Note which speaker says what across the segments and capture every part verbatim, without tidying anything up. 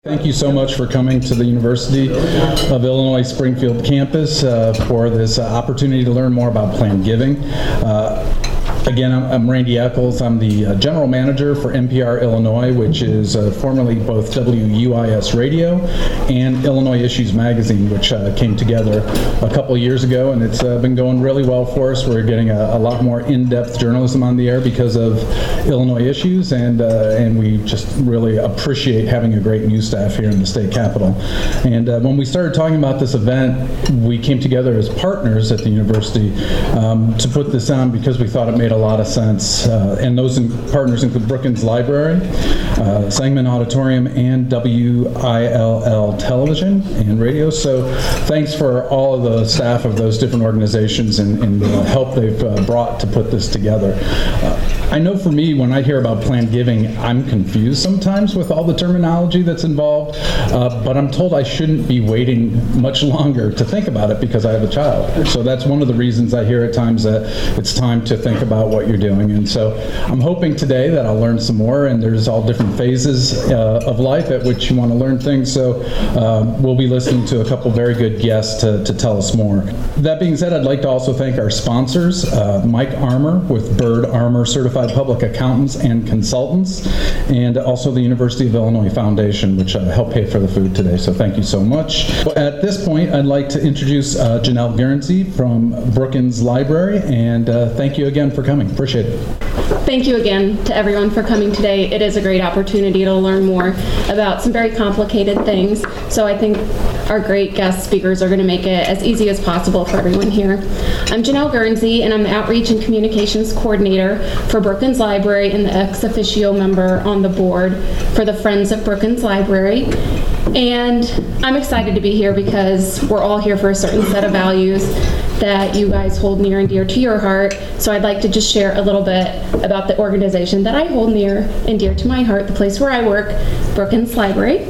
Speaker 1: Thank you so much for coming to the University of Illinois Springfield campus uh, for this uh, opportunity to learn more about planned giving. Uh, Again, I'm, I'm Randy Eccles. I'm the uh, General Manager for N P R Illinois, which is uh, formerly both W U I S Radio and Illinois Issues Magazine, which uh, came together a couple of years ago, and it's uh, been going really well for us. We're getting a, a lot more in-depth journalism on the air because of Illinois Issues, and uh, and we just really appreciate having a great news staff here in the state capitol. And uh, when we started talking about this event, we came together as partners at the university um, to put this on because we thought it made a lot of sense, uh, and those in partners include Brookins Library, uh, Sangamon Auditorium, and W I L L Television and Radio. So thanks for all of the staff of those different organizations and, and the help they've uh, brought to put this together. Uh, I know for me, when I hear about planned giving, I'm confused sometimes with all the terminology that's involved, uh, but I'm told I shouldn't be waiting much longer to think about it because I have a child. So that's one of the reasons I hear at times that it's time to think about what you're doing. And so I'm hoping today that I'll learn some more, and there's all different phases uh, of life at which you want to learn things. So uh, we'll be listening to a couple very good guests to, to tell us more. That being said, I'd like to also thank our sponsors, uh, Mike Armour with Bird Armour Certified Public Accountants and Consultants, and also the University of Illinois Foundation, which uh, helped pay for the food today. So thank you so much. At this point, I'd like to introduce uh, Janelle Guernsey from Brookins Library, and uh, thank you again for coming. Appreciate it.
Speaker 2: Thank you again to everyone for coming today. It is a great opportunity to learn more about some very complicated things. So I think our great guest speakers are going to make it as easy as possible for everyone here. I'm Janelle Guernsey, and I'm the Outreach and Communications Coordinator for Brookins Library and the ex officio member on the board for the Friends of Brookins Library. And I'm excited to be here because we're all here for a certain set of values that you guys hold near and dear to your heart. So I'd like to just share a little bit about the organization that I hold near and dear to my heart, the place where I work, Brookins Library.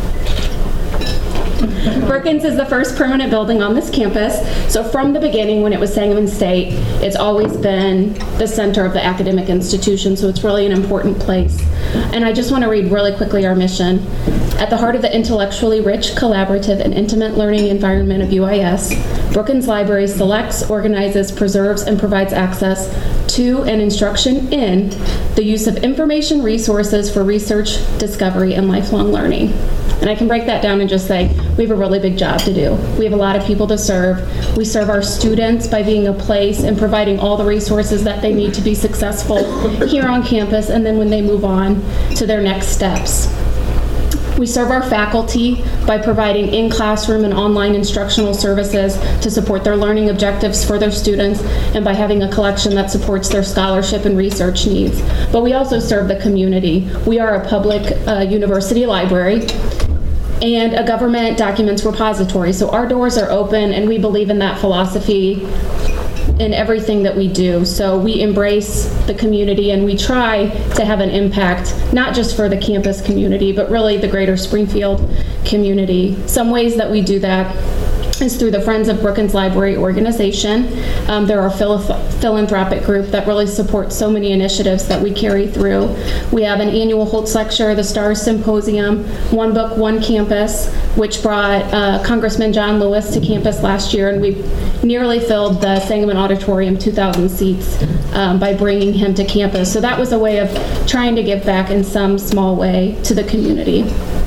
Speaker 2: Brookins is the first permanent building on this campus. So from the beginning, when it was Sangamon State, it's always been the center of the academic institution, so it's really an important place. And I just want to read really quickly our mission. At the heart of the intellectually rich, collaborative, and intimate learning environment of U I S, Brookins Library selects, organizes, preserves, and provides access to and instruction in the use of information resources for research, discovery, and lifelong learning. And I can break that down and just say, we have a really big job to do. We have a lot of people to serve. We serve our students by being a place and providing all the resources that they need to be successful here on campus, and then when they move on to their next steps. We serve our faculty by providing in-classroom and online instructional services to support their learning objectives for their students, and by having a collection that supports their scholarship and research needs. But we also serve the community. We are a public uh, university library and a government documents repository. So our doors are open, and we believe in that philosophy in everything that we do. So we embrace the community, and we try to have an impact, not just for the campus community, but really the greater Springfield community. Some ways that we do that is through the Friends of Brookins Library organization. Um, they're our phil- philanthropic group that really supports so many initiatives that we carry through. We have an annual Holtz Lecture, the STARS Symposium, One Book, One Campus, which brought uh, Congressman John Lewis to campus last year, and we nearly filled the Sangamon Auditorium, two thousand seats, um, by bringing him to campus. So that was a way of trying to give back in some small way to the community.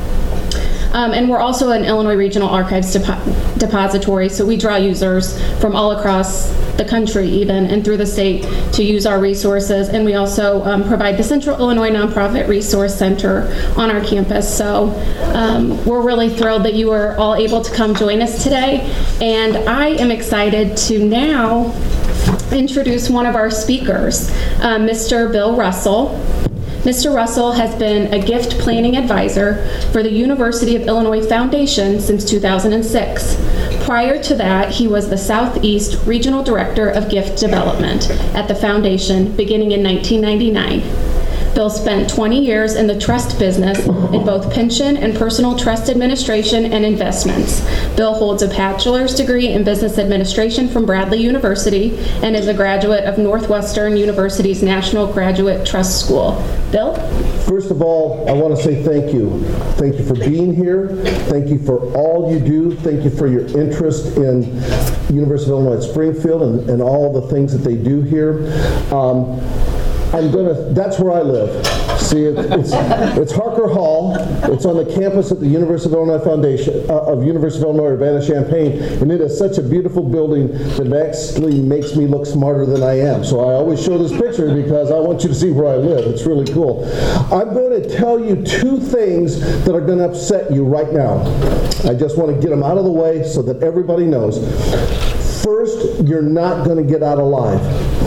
Speaker 2: Um, and we're also an Illinois Regional Archives depo- depository, so we draw users from all across the country even and through the state to use our resources. And we also um, provide the Central Illinois Nonprofit Resource Center on our campus. So um, we're really thrilled that you are all able to come join us today. And I am excited to now introduce one of our speakers, uh, Mister Bill Russell. Mister Russell has been a gift planning advisor for the University of Illinois Foundation since two thousand six. Prior to that, he was the Southeast Regional Director of Gift Development at the Foundation beginning in nineteen ninety-nine. Bill spent twenty years in the trust business in both pension and personal trust administration and investments. Bill holds a bachelor's degree in business administration from Bradley University and is a graduate of Northwestern University's National Graduate Trust School. Bill?
Speaker 3: First of all, I want to say thank you. Thank you for being here. Thank you for all you do. Thank you for your interest in University of Illinois at Springfield and, and all the things that they do here. Um, I'm gonna, that's where I live. See, it, it's, it's Harker Hall. It's on the campus at the University of Illinois Foundation, uh, of University of Illinois Urbana-Champaign, and it is such a beautiful building that actually makes me look smarter than I am. So I always show this picture because I want you to see where I live. It's really cool. I'm going to tell you two things that are going to upset you right now. I just want to get them out of the way so that everybody knows. First, you're not going to get out alive.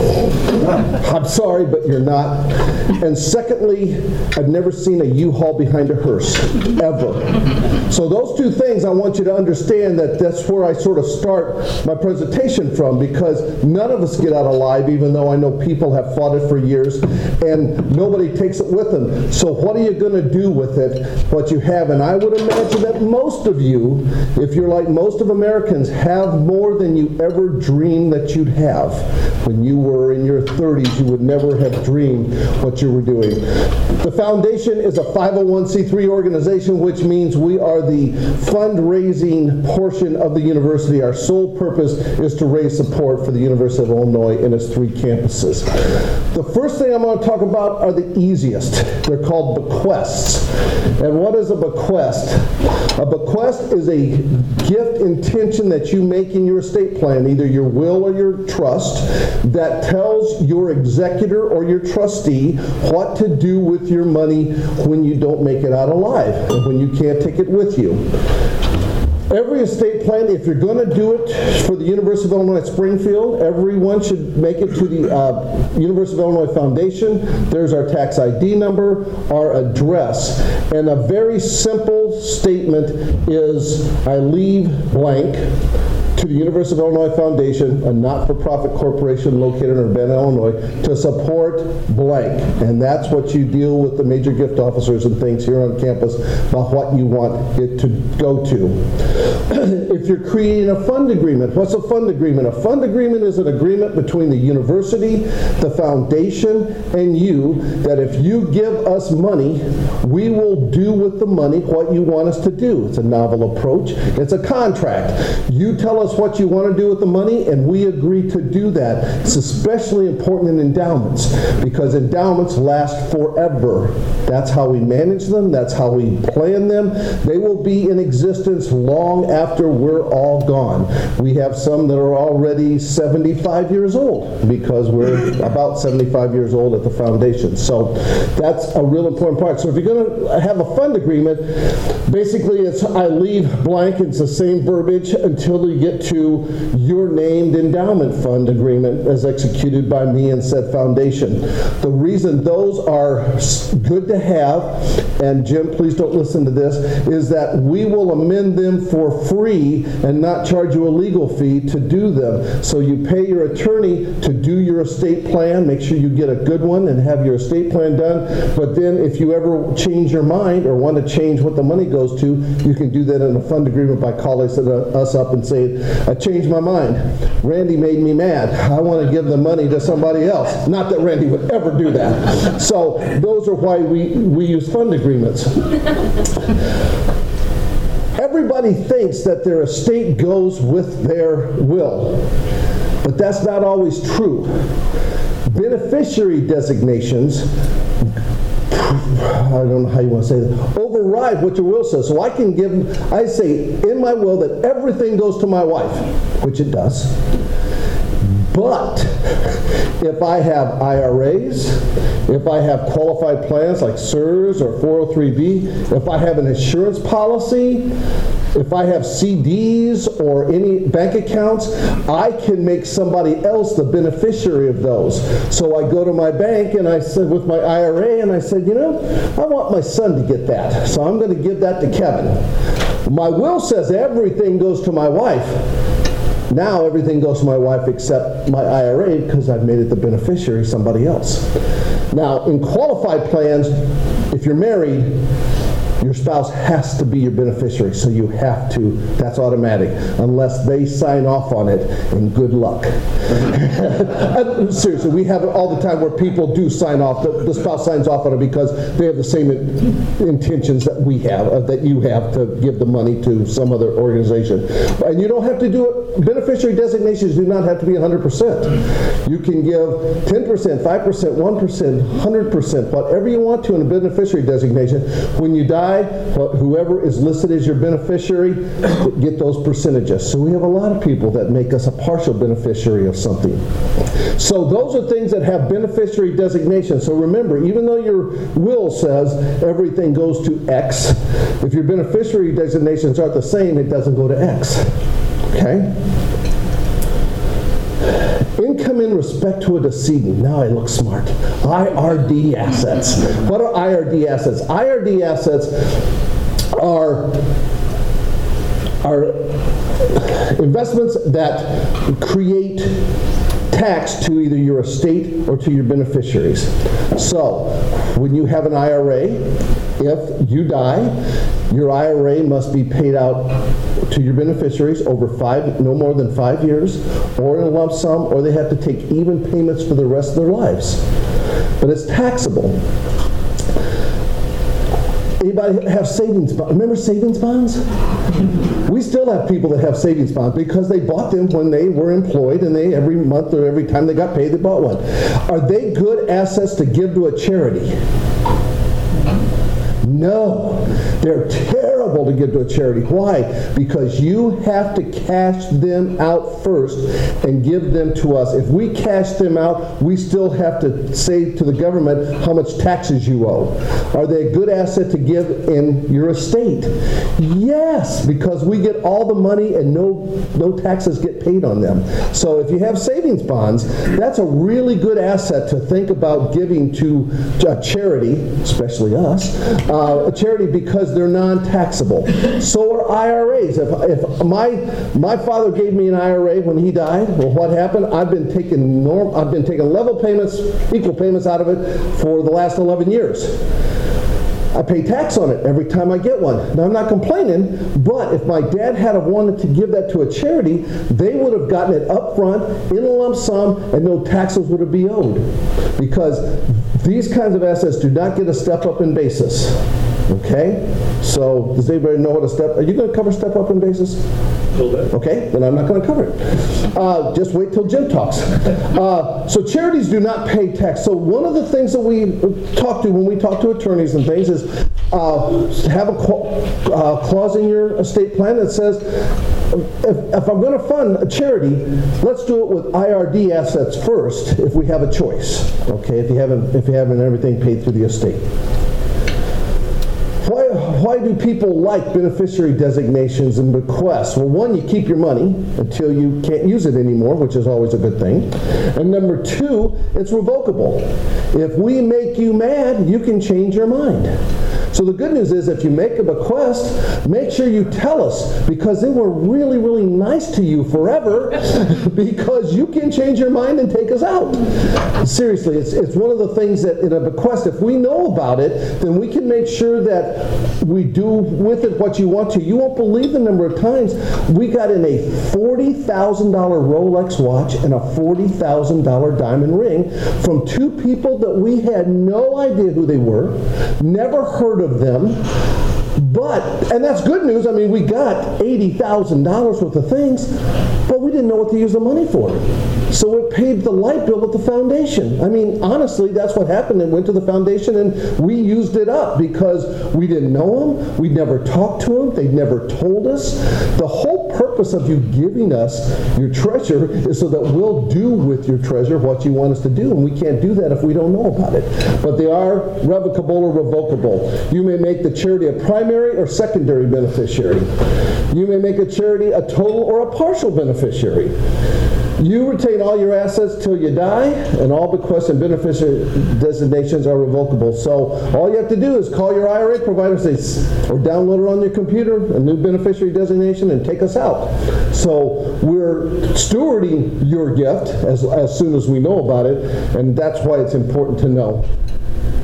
Speaker 3: I'm sorry, but you're not. And secondly, I've never seen a U-Haul behind a hearse, ever. So those two things, I want you to understand that that's where I sort of start my presentation from, because none of us get out alive, even though I know people have fought it for years, and nobody takes it with them. So what are you going to do with it, what you have? And I would imagine that most of you, if you're like most of Americans, have more than you ever dreamed that you'd have. When you were in your thirties, you would never have dreamed what you were doing. The foundation is a five oh one c three organization, which means we are the fundraising portion of the university. Our sole purpose is to raise support for the University of Illinois and its three campuses. The first thing I'm going to talk about are the easiest. They're called bequests. And what is a bequest? A bequest is a gift intention that you make in your estate plan, either your will or your trust, that tells your executor or your trustee what to do with your money when you don't make it out alive, and when you can't take it with you. Every estate plan, if you're going to do it for the University of Illinois at Springfield, everyone should make it to the uh, University of Illinois Foundation. There's our tax I D number, our address, and a very simple statement is, I leave blank to the University of Illinois Foundation, a not-for-profit corporation located in Urbana, Illinois, to support blank. And that's what you deal with the major gift officers and things here on campus about what you want it to go to. If you're creating a fund agreement, what's a fund agreement? A fund agreement is an agreement between the university, the foundation, and you, that if you give us money, we will do with the money what you want us to do. It's a novel approach. It's a contract. You tell us what you want to do with the money, and we agree to do that. It's especially important in endowments, because endowments last forever. That's how we manage them. That's how we plan them. They will be in existence long after we're all gone. We have some that are already seventy-five years old, because we're about seventy-five years old at the foundation. So that's a real important part. So if you're going to have a fund agreement, basically it's I leave blank. It's the same verbiage until you get to your named endowment fund agreement as executed by me and said foundation. The reason those are good to have, and Jim, please don't listen to this, is that we will amend them for free and not charge you a legal fee to do them. So you pay your attorney to do your estate plan, make sure you get a good one and have your estate plan done, but then if you ever change your mind or want to change what the money goes to, you can do that in a fund agreement by calling us up and saying, I changed my mind. Randy made me mad. I want to give the money to somebody else. Not that Randy would ever do that. So those are why we, we use fund agreements. Everybody thinks that their estate goes with their will, but that's not always true. Beneficiary designations, I don't know how you want to say that, override what your will says. So I can give, I say in my will that everything goes to my wife, which it does. But if I have I R As, if I have qualified plans like S E R S or four oh three B, if I have an insurance policy, if I have C Ds or any bank accounts, I can make somebody else the beneficiary of those. So I go to my bank and I said with my I R A and I said, you know, I want my son to get that. So I'm going to give that to Kevin. My will says everything goes to my wife. Now everything goes to my wife except my I R A because I've made it the beneficiary somebody else. Now, in qualified plans, if you're married, your spouse has to be your beneficiary, so you have to, that's automatic, unless they sign off on it, and good luck. Seriously, we have it all the time where people do sign off, the, the spouse signs off on it because they have the same in, intentions that we have, uh, that you have to give the money to some other organization. And you don't have to do it, beneficiary designations do not have to be one hundred percent. You can give ten percent, five percent, one percent, one hundred percent, whatever you want to in a beneficiary designation. When you die, whoever is listed as your beneficiary, get those percentages. So we have a lot of people that make us a partial beneficiary of something. So those are things that have beneficiary designations. So remember, even though your will says everything goes to X, if your beneficiary designations aren't the same, it doesn't go to X. Okay? Income in respect to a decedent. Now I look smart. I R D assets. What are I R D assets? I R D assets are, are investments that create tax to either your estate or to your beneficiaries. So, when you have an I R A, if you die, your I R A must be paid out to your beneficiaries over five, no more than five years, or in a lump sum, or they have to take even payments for the rest of their lives. But it's taxable. Anybody have savings bonds? Remember savings bonds? We still have people that have savings bonds because they bought them when they were employed, and they every month or every time they got paid, they bought one. Are they good assets to give to a charity? No, they're terrible to give to a charity. Why? Because you have to cash them out first and give them to us. If we cash them out, we still have to say to the government how much taxes you owe. Are they a good asset to give in your estate? Yes, because we get all the money and no, no taxes get paid on them. So if you have savings bonds, that's a really good asset to think about giving to a charity, especially us, uh, a charity, because they're non-taxable. So are I R As. If, if my my father gave me an I R A when he died, well, what happened? I've been taking norm. I've been taking level payments, equal payments out of it for the last eleven years. I pay tax on it every time I get one. Now, I'm not complaining, but if my dad had wanted to give that to a charity, they would have gotten it up front in a lump sum, and no taxes would have been owed. Because these kinds of assets do not get a step up in basis. Okay? So, does anybody know what a step... Are you going to cover step up in basis? Okay, then I'm not going to cover it. Uh, just wait till Jim talks. Uh, so charities do not pay tax. So one of the things that we talk to when we talk to attorneys and things is uh, have a uh, clause in your estate plan that says, if, if I'm going to fund a charity, let's do it with I R D assets first if we have a choice. Okay, if you haven't, if you haven't everything paid through the estate. Why, why do people like beneficiary designations and bequests? Well, one, you keep your money until you can't use it anymore, which is always a good thing. And number two, it's revocable. If we make you mad, you can change your mind. So the good news is if you make a bequest, make sure you tell us, because then we're really, really nice to you forever because you can change your mind and take us out. Seriously, it's, it's one of the things that in a bequest, if we know about it, then we can make sure that we do with it what you want to. You won't believe the number of times we got in a forty thousand dollar Rolex watch and a forty thousand dollar diamond ring from two people that we had no idea who they were, never heard of them, but, and that's good news, I mean, we got eighty thousand dollars worth of things, but we didn't know what to use the money for. So it paid the light bill at the foundation. I mean, honestly, that's what happened. It went to the foundation and we used it up because we didn't know them, we never talked to them, they never told us. The whole purpose of you giving us your treasure is so that we'll do with your treasure what you want us to do, and we can't do that if we don't know about it. But they are revocable or revocable. You may make the charity a primary or secondary beneficiary. You may make a charity a total or a partial beneficiary. You retain all your assets till you die, and all bequests and beneficiary designations are revocable. So all you have to do is call your I R A provider, say, or download it on your computer, a new beneficiary designation, and take us out. So we're stewarding your gift as, as soon as we know about it, and that's why it's important to know.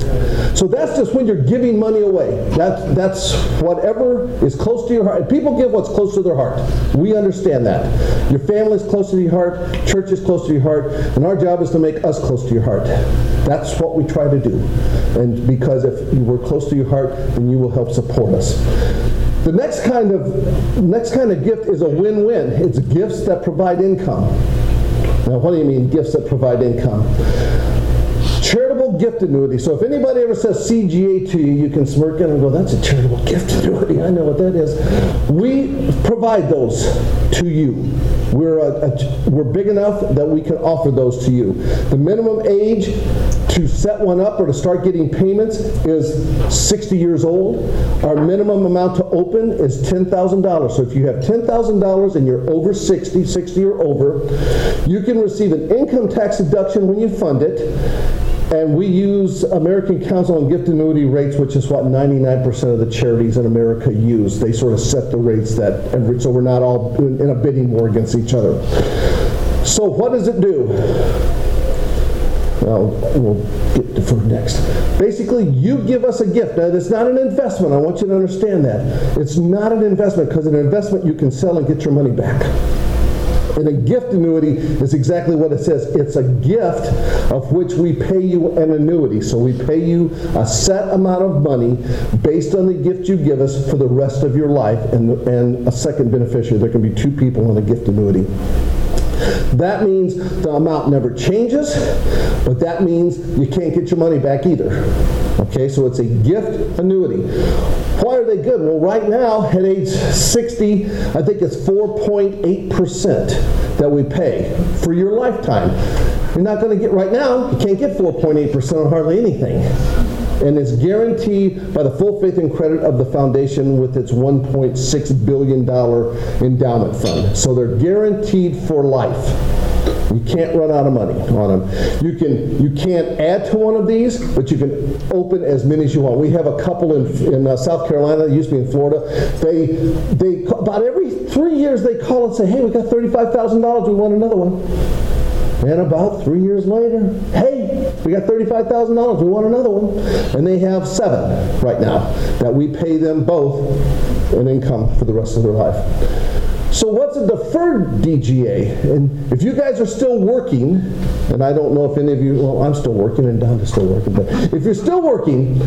Speaker 3: So that's just when you're giving money away. That's, that's whatever is close to your heart. People give what's close to their heart. We understand that. Your family is close to your heart, church is close to your heart, and our job is to make us close to your heart. That's what we try to do. And because if we're close to your heart, then you will help support us. The next kind of next kind of gift is a win-win. It's gifts that provide income. Now, what do you mean, gifts that provide income? Charitable gift annuity. So if anybody ever says C G A to you, you can smirk in and go, that's a charitable gift annuity. I know what that is. We provide those to you. We're, a, a, we're big enough that we can offer those to you. The minimum age to set one up or to start getting payments is sixty years old. Our minimum amount to open is ten thousand dollars. So if you have ten thousand dollars and you're over sixty, sixty or over, you can receive an income tax deduction when you fund it. And we use American Council on Gift Annuity rates, which is what ninety-nine percent of the charities in America use. They sort of set the rates that every, so we're not all in a bidding war against each other. So what does it do? Well, we'll get to food next. Basically, you give us a gift. Now, it's not an investment. I want you to understand that. It's not an investment, because an investment you can sell and get your money back. And a gift annuity is exactly what it says. It's a gift of which we pay you an annuity. So we pay you a set amount of money based on the gift you give us for the rest of your life, and, and a second beneficiary. There can be two people on a gift annuity. That means the amount never changes, but that means you can't get your money back either. Okay, so it's a gift annuity. Why are they good? Well, right now, at age sixty, I think it's four point eight percent that we pay for your lifetime. You're not going to get, right now, you can't get four point eight percent on hardly anything. And it's guaranteed by the full faith and credit of the foundation with its one point six billion dollars endowment fund. So they're guaranteed for life. You can't run out of money on them. You can you can't add to one of these, but you can open as many as you want. We have a couple in in uh, South Carolina. It used to be in Florida. They they about every three years they call and say, "Hey, we got thirty-five thousand dollars. We want another one." And about three years later, hey, we got thirty-five thousand dollars. We want another one. And they have seven right now that we pay them both an income for the rest of their life. So what's a deferred D G A? And if you guys are still working, and I don't know if any of you, well, I'm still working and Don is still working, but if you're still working,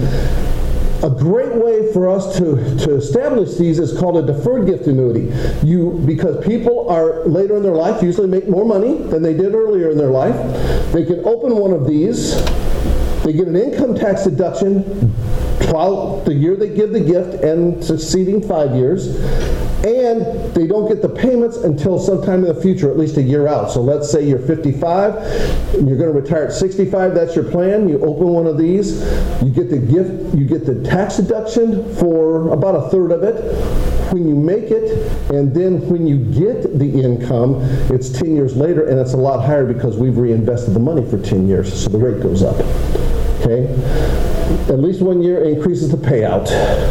Speaker 3: a great way for us to, to establish these is called a deferred gift annuity. You, because people are later in their life usually make more money than they did earlier in their life. They can open one of these. They get an income tax deduction while the year they give the gift and succeeding five years. And they don't get the payments until sometime in the future, at least a year out. So let's say you're fifty-five, and you're going to retire at sixty-five, that's your plan. You open one of these, you get the gift, you get the tax deduction for about a third of it when you make it, and then when you get the income, it's ten years later, and it's a lot higher because we've reinvested the money for ten years, so the rate goes up. Okay? At least one year increases the payout.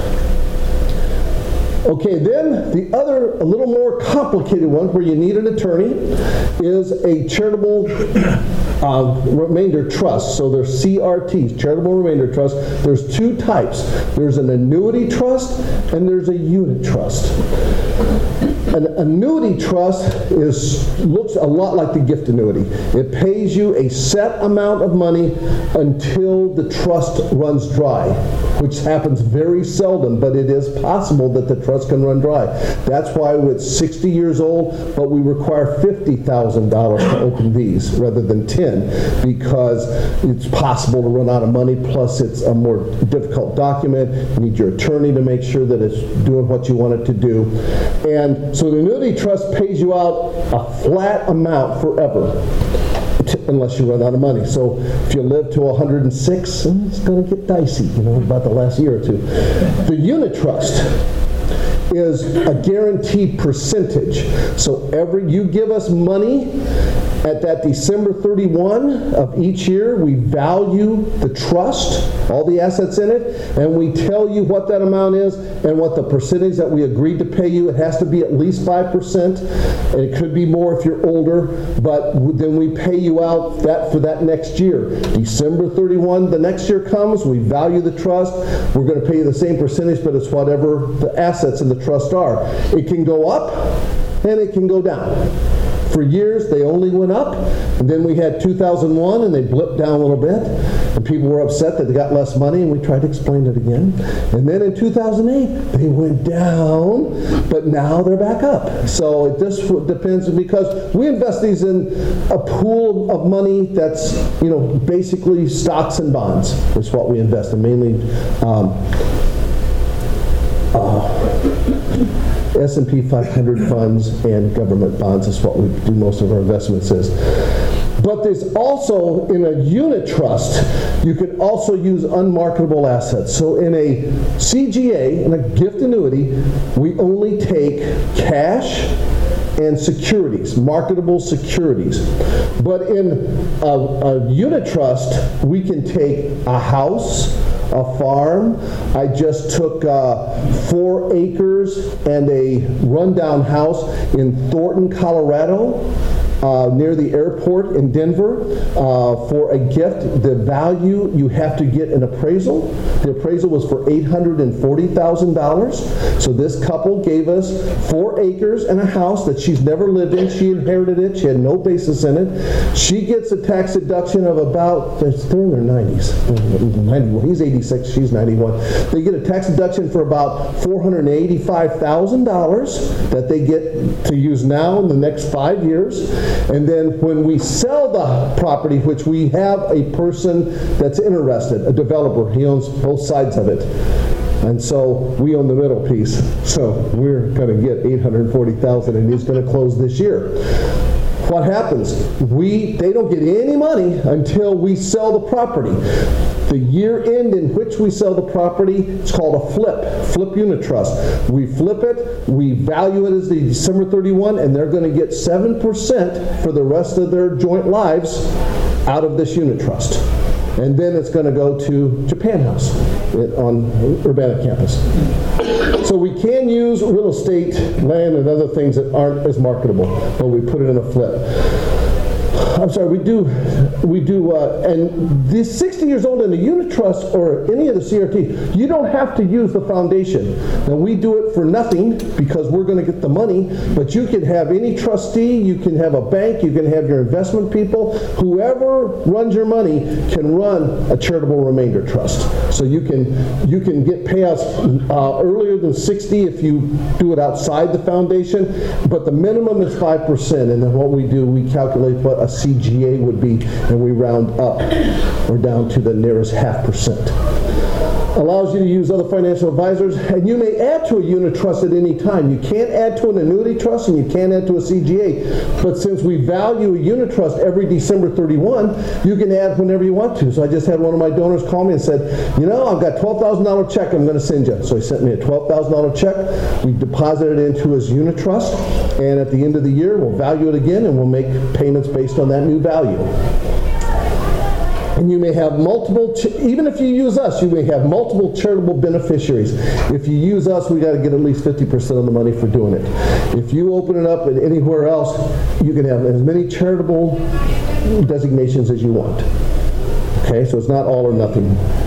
Speaker 3: Okay, then the other, a little more complicated one where you need an attorney is a charitable uh, remainder trust. So there's C R Ts, charitable remainder trust. There's two types. There's an annuity trust and there's a unit trust. An annuity trust is looks a lot like the gift annuity. It pays you a set amount of money until the trust runs dry, which happens very seldom, but it is possible that the trust can run dry. That's why it's sixty years old, but we require fifty thousand dollars to open these rather than ten, because it's possible to run out of money, plus it's a more difficult document. You need your attorney to make sure that it's doing what you want it to do. And so the annuity trust pays you out a flat amount forever, unless you run out of money. So if you live to one hundred six, it's going to get dicey, you know, about the last year or two. The unit trust is a guaranteed percentage. So every you give us money, At that December thirty-first of each year, we value the trust, all the assets in it, and we tell you what that amount is and what the percentage that we agreed to pay you. It has to be at least five percent, and it could be more if you're older, but then we pay you out that for that next year. December thirty-first, the next year comes, we value the trust, we're going to pay you the same percentage, but it's whatever the assets in the trust are. It can go up, and it can go down. For years, they only went up, and then we had two thousand one, and they blipped down a little bit, and people were upset that they got less money, and we tried to explain it again. And then in two thousand eight, they went down, but now they're back up. So it just depends, because we invest these in a pool of money that's, you know, basically stocks and bonds is what we invest in, mainly um, uh, S and P five hundred funds and government bonds is what we do most of our investments is. But there's also, in a unit trust, you can also use unmarketable assets. So in a C G A, in a gift annuity, we only take cash and securities, marketable securities. But in a, a unit trust, we can take a house, a farm. I just took uh, four acres and a rundown house in Thornton, Colorado, uh, near the airport in Denver, uh, for a gift. The value, you have to get an appraisal. The appraisal was for eight hundred forty thousand dollars. So this couple gave us four acres and a house that she's never lived in. She inherited it. She had no basis in it. She gets a tax deduction of about, they're in their nineties. ninety-one. He's eighty-six, she's ninety-one. They get a tax deduction for about four hundred eighty-five thousand dollars that they get to use now in the next five years. And then when we sell the property, which we have a person that's interested, a developer, he owns both sides of it. And so we own the middle piece. So we're going to get eight hundred forty thousand dollars, and he's going to close this year. What happens? We they don't get any money until we sell the property. The year end in which we sell the property, it's called a flip, flip unit trust. We flip it, we value it as the December thirty-first, and they're going to get seven percent for the rest of their joint lives out of this unit trust. And then it's going to go to Japan House on Urbana campus. So we can use real estate, land, and other things that aren't as marketable, but we put it in a flip. I'm sorry, we do, we do, uh, and this sixty years old in a unit trust or any of the C R T, you don't have to use the foundation. Now we do it for nothing because we're going to get the money, but you can have any trustee, you can have a bank, you can have your investment people, whoever runs your money can run a charitable remainder trust. So you can, you can get payouts uh, earlier than sixty if you do it outside the foundation, but the minimum is five percent, and then what we do, we calculate what a C G A would be, and we round up or down to the nearest half percent. Allows you to use other financial advisors, and you may add to a unit trust at any time. You can't add to an annuity trust, and you can't add to a C G A, but since we value a unit trust every December thirty-first, you can add whenever you want to. So I just had one of my donors call me and said, you know, I've got twelve thousand dollars check I'm going to send you. So he sent me a twelve thousand dollars check. We deposited it into his unit trust, and at the end of the year, we'll value it again, and we'll make payments based on that new value. And you may have multiple, even if you use us, you may have multiple charitable beneficiaries. If you use us, we got to get at least fifty percent of the money for doing it. If you open it up at anywhere else, you can have as many charitable designations as you want. Okay, so it's not all or nothing.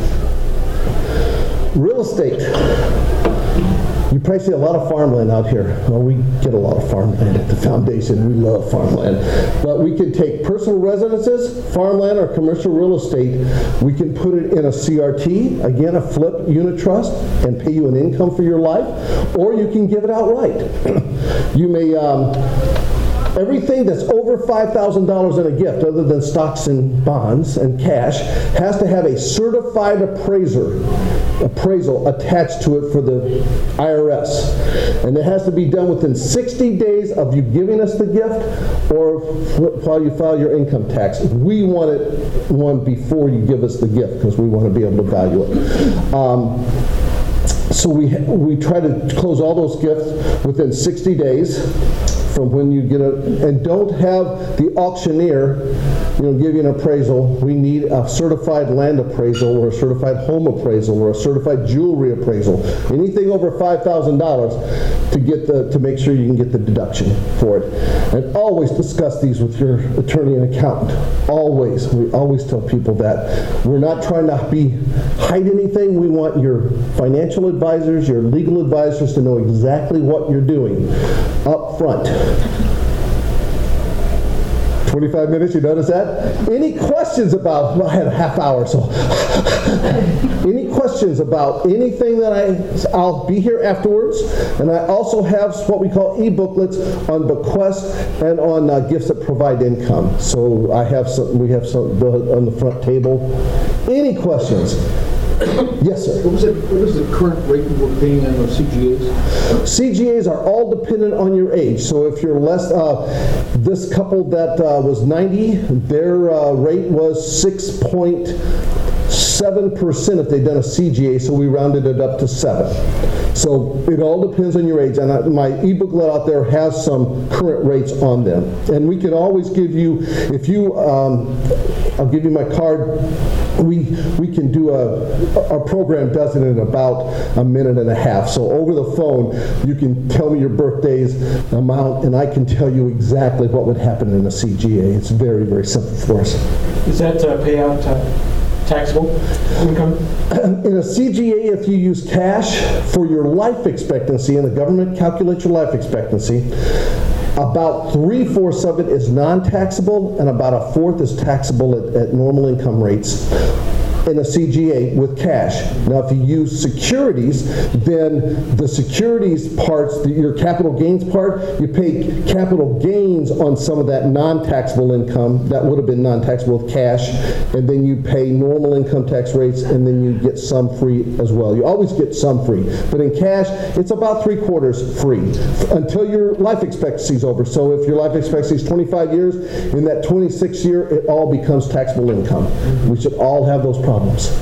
Speaker 3: Real estate. You probably see a lot of farmland out here. Well, we get a lot of farmland at the foundation. We love farmland. But we can take personal residences, farmland, or commercial real estate. We can put it in a C R T, again, a flip unit trust, and pay you an income for your life. Or you can give it outright. You may... Um, Everything that's over five thousand dollars in a gift, other than stocks and bonds and cash, has to have a certified appraiser, appraisal attached to it for the I R S. And it has to be done within sixty days of you giving us the gift or while you file your income tax. We want it one before you give us the gift because we want to be able to value it. Um, so we we try to close all those gifts within sixty days from when you get a, and don't have the auctioneer, you know, give you an appraisal. We need a certified land appraisal or a certified home appraisal or a certified jewelry appraisal. Anything over five thousand dollars to get the to make sure you can get the deduction for it. And always discuss these with your attorney and accountant. Always, we always tell people that we're not trying to be hide anything. We want your financial advisors, your legal advisors to know exactly what you're doing up front. twenty-five minutes, you notice that? Any questions about, well, I had a half hour, so. Any questions about anything that I, I'll be here afterwards. And I also have what we call e-booklets on bequests and on uh, gifts that provide income. So I have some, we have some on the front table. Any questions? Yes, sir.
Speaker 4: What was it, what is the current rate we're paying on those C G As?
Speaker 3: C G As are all dependent on your age. So if you're less, uh, this couple that uh, was ninety, their uh, rate was six point seven percent if they'd done a C G A, so we rounded it up to seven. So it all depends on your age, and I, my e-booklet out there has some current rates on them. And we can always give you, if you, um, I'll give you my card. We we can do a, our program does it in about a minute and a half. So over the phone, you can tell me your birthday's amount, and I can tell you exactly what would happen in a C G A. It's very, very simple for us.
Speaker 5: Is that uh, payout uh, taxable income?
Speaker 3: In a C G A, if you use cash for your life expectancy, and the government calculates your life expectancy, about three-fourths of it is non-taxable, and about a fourth is taxable at, at normal income rates in a C G A with cash. Now, if you use securities, then the securities parts, the, your capital gains part, you pay capital gains on some of that non-taxable income that would have been non-taxable with cash, and then you pay normal income tax rates, and then you get some free as well. You always get some free, but in cash, it's about three-quarters free until your life expectancy is over. So if your life expectancy is twenty-five years, in that twenty-sixth year, it all becomes taxable income. We should all have those problems.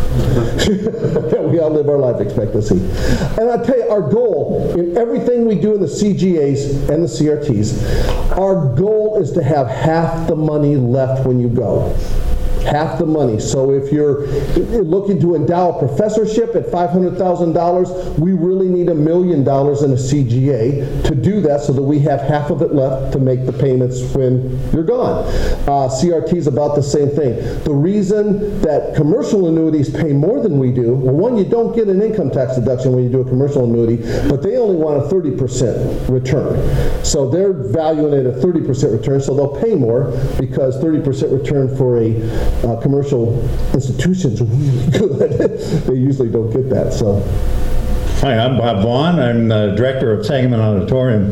Speaker 3: We all live our life expectancy. And I tell you, our goal in everything we do in the C G As and the C R Ts, our goal is to have half the money left when you go. Half the money. So if you're looking to endow a professorship at five hundred thousand dollars, we really need a million dollars in a C G A to do that so that we have half of it left to make the payments when you're gone. Uh, C R T is about the same thing. The reason that commercial annuities pay more than we do, well, one, you don't get an income tax deduction when you do a commercial annuity, but they only want a thirty percent return. So they're valuing it at thirty percent return, so they'll pay more because thirty percent return for a Uh, commercial institutions are really good. They usually don't get that. So,
Speaker 6: hi, I'm Bob Vaughn. I'm the director of Sangamon Auditorium.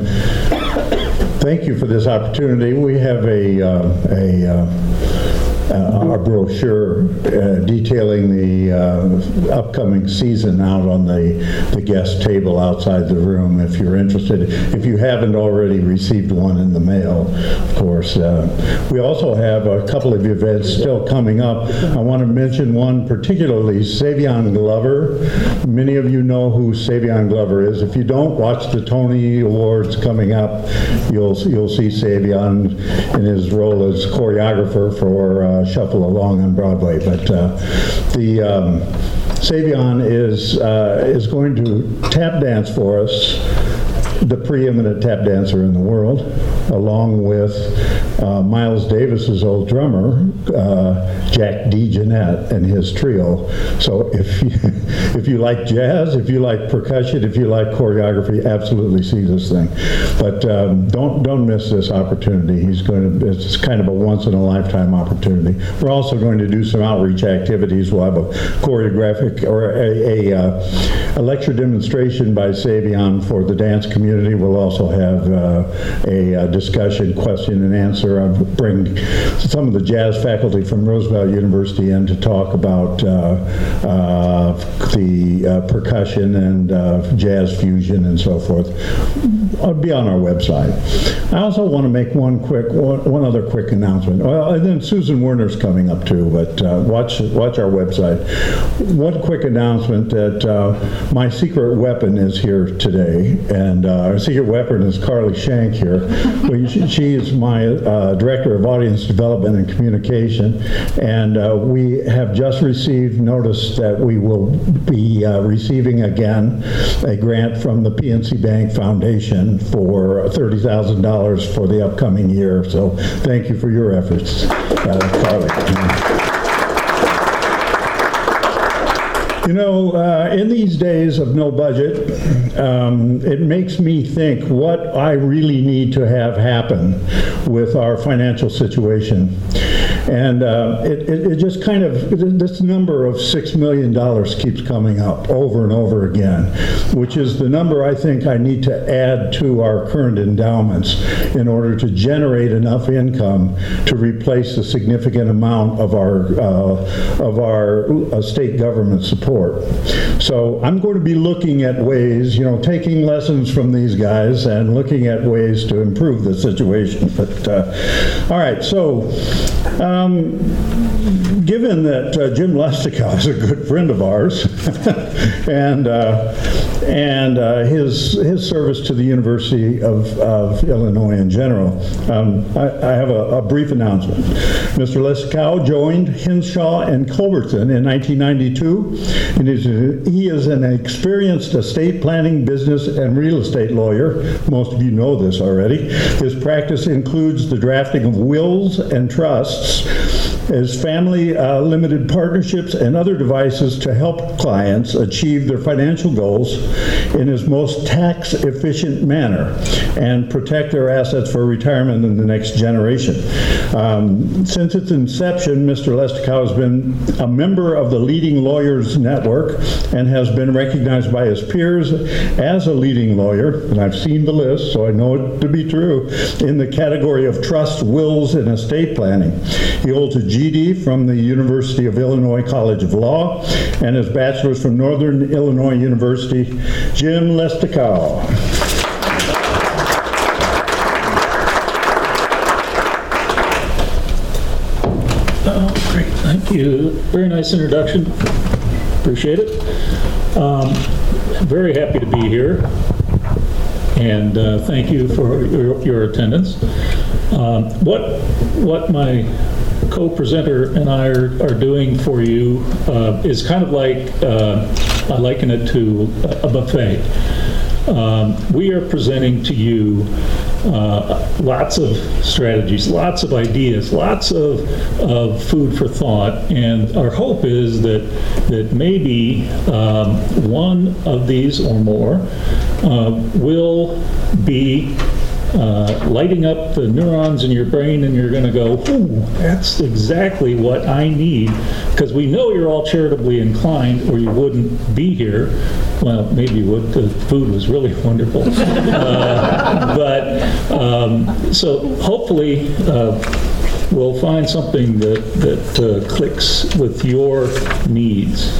Speaker 6: Thank you for this opportunity. We have a uh, a uh, uh, our brochure uh, detailing the uh, upcoming season out on the the guest table outside the room. If you're interested, if you haven't already received one in the mail, of course. Uh, we also have a couple of events still coming up. I want to mention one particularly, Savion Glover. Many of you know who Savion Glover is. If you don't, watch the Tony Awards coming up. You'll you'll see Savion in his role as choreographer for uh, Shuffle Along on Broadway. But uh, the um, Savion is uh, is going to tap dance for us, the preeminent tap dancer in the world, along with uh, Miles Davis's old drummer, uh, Jack DeJohnette, and his trio. So if you, if you like jazz, if you like percussion, if you like choreography, absolutely see this thing. But um, don't don't miss this opportunity. He's going to. It's kind of a once in a lifetime opportunity. We're also going to do some outreach activities. We'll have a choreographic or a, a, uh, a lecture demonstration by Savion for the dance community. community. We'll also have uh, a, a discussion, question and answer. I'll bring some of the jazz faculty from Roosevelt University in to talk about uh, uh, the uh, percussion and uh, jazz fusion and so forth. I'll be on our website. I also want to make one quick, one, one other quick announcement. Well, and then Susan Werner's coming up too, but uh, watch watch our website. One quick announcement that uh, my secret weapon is here today, and uh, our secret weapon is Carly Shank here. Well, she, she is my uh, Director of Audience Development and Communication, and uh, we have just received notice that we will be uh, receiving again a grant from the P N C Bank Foundation for thirty thousand dollars for the upcoming year. So thank you for your efforts, uh, Carly. You know, uh, in these days of no budget, um, it makes me think what I really need to have happen with our financial situation. And uh, it, it, it just kind of, this number of six million dollars keeps coming up over and over again, which is the number I think I need to add to our current endowments in order to generate enough income to replace the significant amount of our, uh, of our uh, state government support. So I'm going to be looking at ways, you know, taking lessons from these guys and looking at ways to improve the situation. But, uh, all right, so, Um, given that uh, Jim Lestokow is a good friend of ours, and uh, and uh, his his service to the University of, of Illinois in general, um, I, I have a, a brief announcement. Mister Lestokow joined Hinshaw and Culbertson in nineteen ninety-two, and is a, he is an experienced estate planning, business, and real estate lawyer. Most of you know this already. His practice includes the drafting of wills and trusts, as family uh, limited partnerships and other devices to help clients achieve their financial goals in his most tax-efficient manner and protect their assets for retirement in the next generation. Um, since its inception, Mister Lestokow has been a member of the Leading Lawyers Network and has been recognized by his peers as a leading lawyer, and I've seen the list, so I know it to be true, in the category of trust, wills, and estate planning. He holds a G D from the University of Illinois College of Law and his bachelor's from Northern Illinois University. Jim Lestokow.
Speaker 7: Oh, great, thank you. Very nice introduction. Appreciate it. Um, very happy to be here, and uh, thank you for your, your attendance. Um, what what my co-presenter and I are, are doing for you uh, is kind of like, uh, I liken it to a buffet. Um, we are presenting to you uh, lots of strategies, lots of ideas, lots of, of food for thought, and our hope is that, that maybe um, one of these or more uh, will be Uh, lighting up the neurons in your brain, and you're going to go, ooh, that's exactly what I need, because we know you're all charitably inclined or you wouldn't be here. Well, maybe you would, the food was really wonderful. uh, but, um, so hopefully uh, we'll find something that, that uh, clicks with your needs.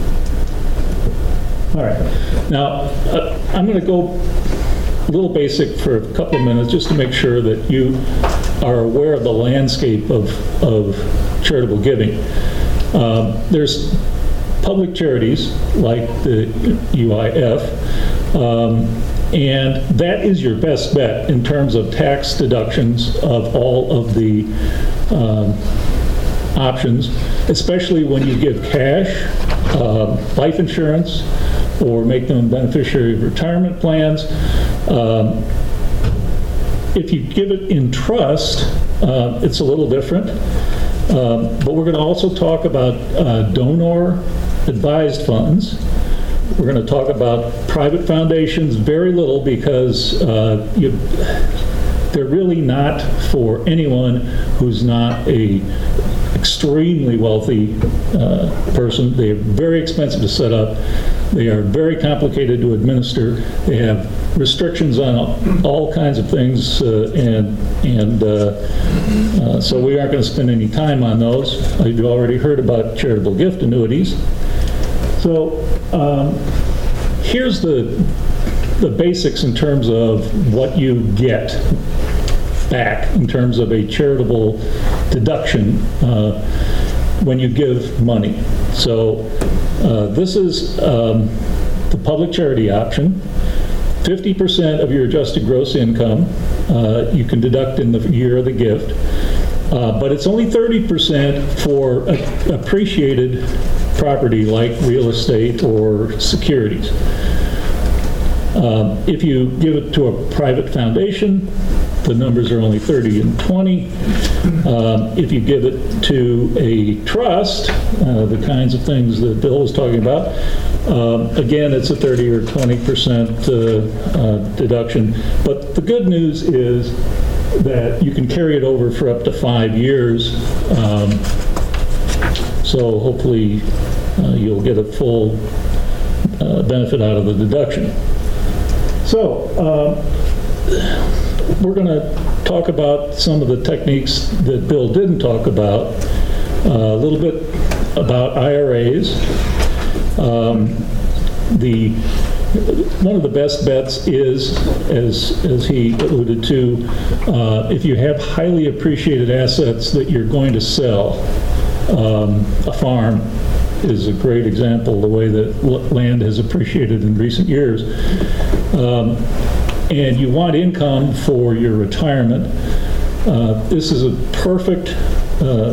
Speaker 7: All right, now uh, I'm going to go a little basic for a couple of minutes just to make sure that you are aware of the landscape of, of charitable giving. Um, there's public charities like the U I F, um, and that is your best bet in terms of tax deductions of all of the um, options, especially when you give cash, uh, life insurance, or make them beneficiary of retirement plans. Um, if you give it in trust, uh, it's a little different. Um, but we're going to also talk about uh, donor-advised funds. We're going to talk about private foundations, very little, because uh, you, they're really not for anyone who's not a extremely wealthy uh, person. They are very expensive to set up. They are very complicated to administer. They have restrictions on all, all kinds of things, uh, and and uh, uh, so we aren't going to spend any time on those. You've already heard about charitable gift annuities. So um, here's the the basics in terms of what you get back in terms of a charitable deduction uh, when you give money. So uh, this is um, the public charity option. fifty percent of your adjusted gross income uh, you can deduct in the year of the gift, uh, but it's only thirty percent for a- appreciated property like real estate or securities. Um, if you give it to a private foundation, the numbers are only thirty and twenty. Um, if you give it to a trust, uh, the kinds of things that Bill was talking about, um, again, it's a thirty or twenty percent uh, uh, deduction. But the good news is that you can carry it over for up to five years. Um, so hopefully uh, you'll get a full uh, benefit out of the deduction. So, um, we're going to talk about some of the techniques that Bill didn't talk about, uh, a little bit about I R As. Um, the one of the best bets is, as as he alluded to, uh, if you have highly appreciated assets that you're going to sell. Um, a farm is a great example, the way that l- land has appreciated in recent years. Um, and you want income for your retirement. Uh, this is a perfect uh,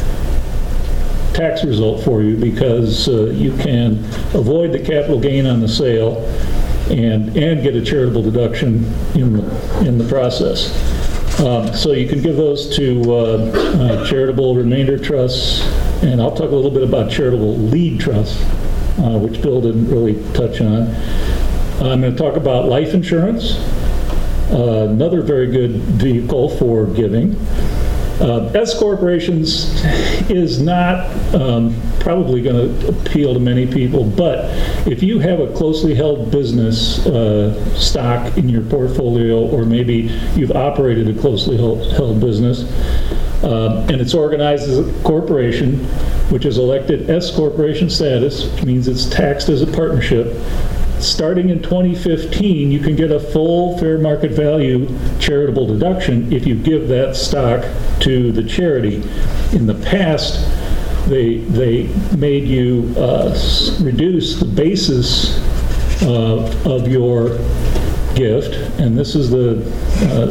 Speaker 7: tax result for you because uh, you can avoid the capital gain on the sale and and get a charitable deduction in the, in the process. Um, so you can give those to uh, uh, charitable remainder trusts, and I'll talk a little bit about charitable lead trusts, uh, which Bill didn't really touch on. I'm going to talk about life insurance, uh, another very good vehicle for giving. Uh, S corporations is not um, probably going to appeal to many people, but if you have a closely held business uh, stock in your portfolio, or maybe you've operated a closely held, held business, um, and it's organized as a corporation, which is elected S corporation status, which means it's taxed as a partnership. Starting in twenty fifteen, you can get a full fair market value charitable deduction if you give that stock to the charity. In the past, they they made you uh, reduce the basis uh, of your gift, and this is the, uh,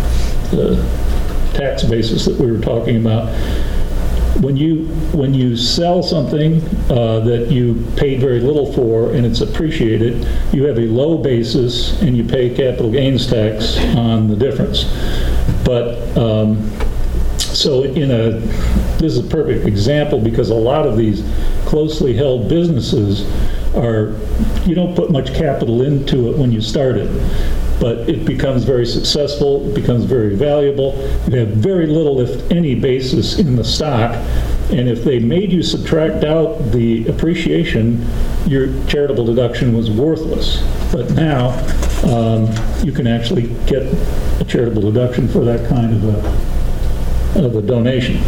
Speaker 7: the tax basis that we were talking about. When you when you sell something uh, that you paid very little for and it's appreciated, you have a low basis and you pay capital gains tax on the difference. But um, so in a this is a perfect example because a lot of these closely held businesses are you don't put much capital into it when you start it. But it becomes very successful, it becomes very valuable. You have very little, if any, basis in the stock. And if they made you subtract out the appreciation, your charitable deduction was worthless. But now, um, you can actually get a charitable deduction for that kind of a, of a donation.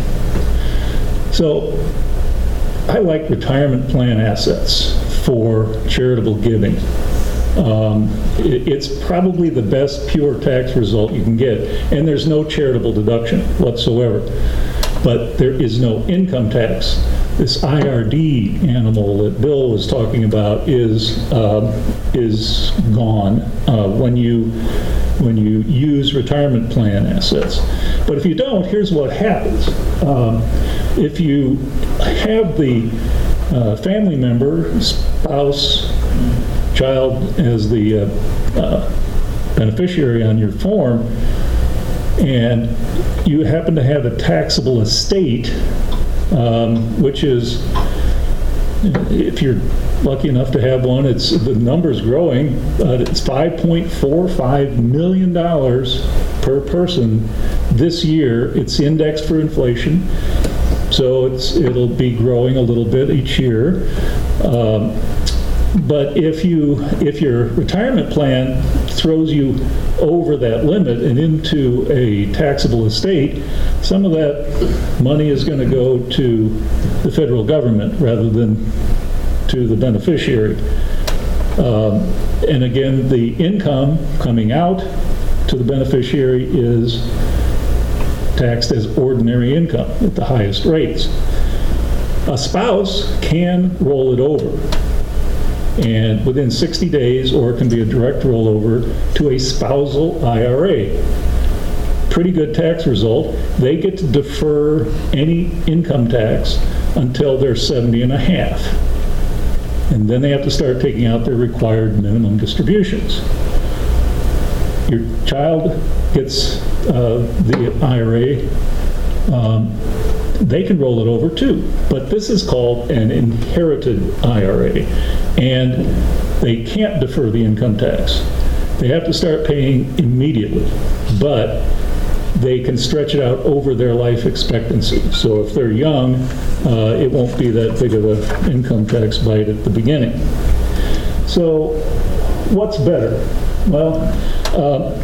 Speaker 7: So I like retirement plan assets for charitable giving. Um, it, it's probably the best pure tax result you can get, and there's no charitable deduction whatsoever. But there is no income tax. This I R D animal that Bill was talking about is um, is gone uh, when you when you use retirement plan assets. But if you don't, here's what happens. Um, if you have the uh, family member, spouse, child as the uh, uh, beneficiary on your form, and you happen to have a taxable estate, um, which is, if you're lucky enough to have one, it's the number's growing. Uh, it's five point four five million dollars per person this year. It's indexed for inflation. so it's, it'll be growing a little bit each year. Um, But if you, if your retirement plan throws you over that limit and into a taxable estate, some of that money is going to go to the federal government rather than to the beneficiary. Um, and again, the income coming out to the beneficiary is taxed as ordinary income at the highest rates. A spouse can roll it over, and within sixty days, or it can be a direct rollover to a spousal I R A. Pretty good tax result. They get to defer any income tax until they're seventy and a half. And then they have to start taking out their required minimum distributions. Your child gets uh, the I R A, um, they can roll it over too, but this is called an inherited I R A, and they can't defer the income tax. They have to start paying immediately, but they can stretch it out over their life expectancy. So if they're young, uh, it won't be that big of an income tax bite at the beginning. So what's better? Well, uh,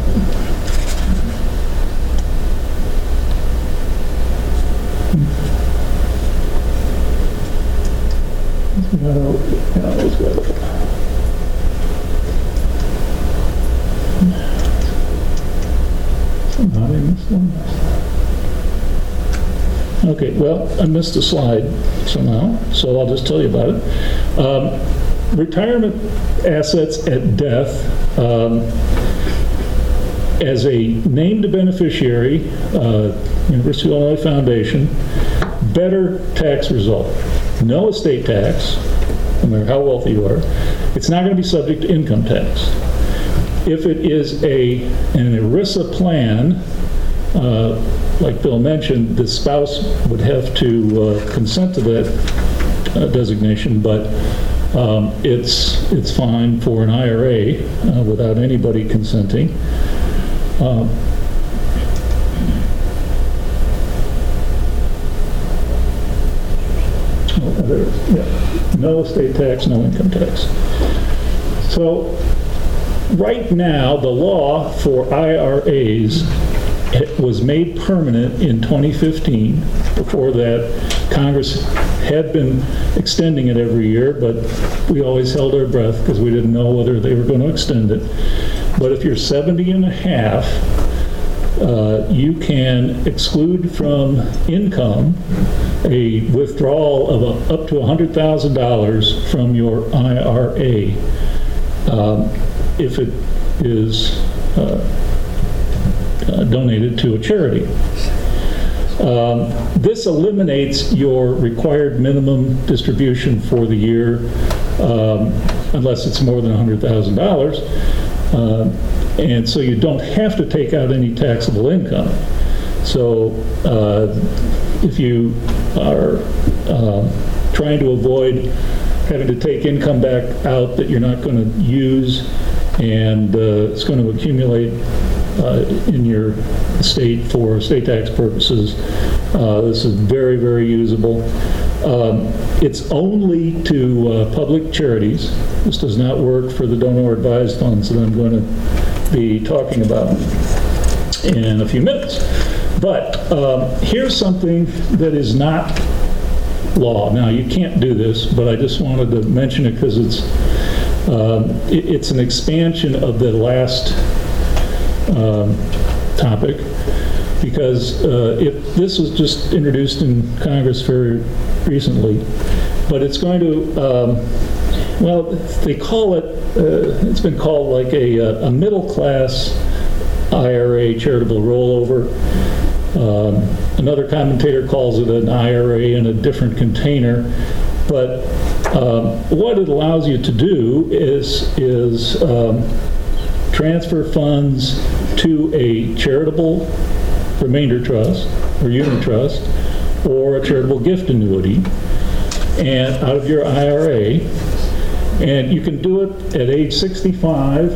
Speaker 7: Somehow I missed one. Okay, well, I missed a slide somehow, so I'll just tell you about it. Um, retirement assets at death, um, as a named beneficiary, uh, University of Illinois Foundation, better tax result. No estate tax, no matter how wealthy you are. It's not going to be subject to income tax. If it is a an ERISA plan, uh, like Bill mentioned, the spouse would have to uh, consent to that uh, designation, but um, it's it's fine for an I R A uh, without anybody consenting. Um, oh, there, yeah. No estate tax, no income tax. So right now, the law for I R As was made permanent in twenty fifteen. Before that, Congress had been extending it every year, but we always held our breath because we didn't know whether they were going to extend it. But if you're seventy and a half, uh, you can exclude from income a withdrawal of a, up to one hundred thousand dollars from your I R A. Um, if it is uh, uh, donated to a charity. Um, this eliminates your required minimum distribution for the year, um, unless it's more than one hundred thousand dollars. Uh, and so you don't have to take out any taxable income. So uh, if you are uh, trying to avoid having to take income back out that you're not going to use, and uh, it's going to accumulate uh, in your estate for estate tax purposes, uh, this is very, very usable. Um, it's only to uh, public charities. This does not work for the donor advised funds that I'm going to be talking about in a few minutes. But um, here's something that is not law. Now, you can't do this, but I just wanted to mention it because it's um, it, it's an expansion of the last um, topic. Because uh, if this was just introduced in Congress very recently, but it's going to, um, well, they call it, uh, it's been called like a, a middle-class I R A charitable rollover. Um, another commentator calls it an I R A in a different container. But um, what it allows you to do is, is um, transfer funds to a charitable remainder trust or unit trust or a charitable gift annuity and out of your I R A, and you can do it at age sixty-five.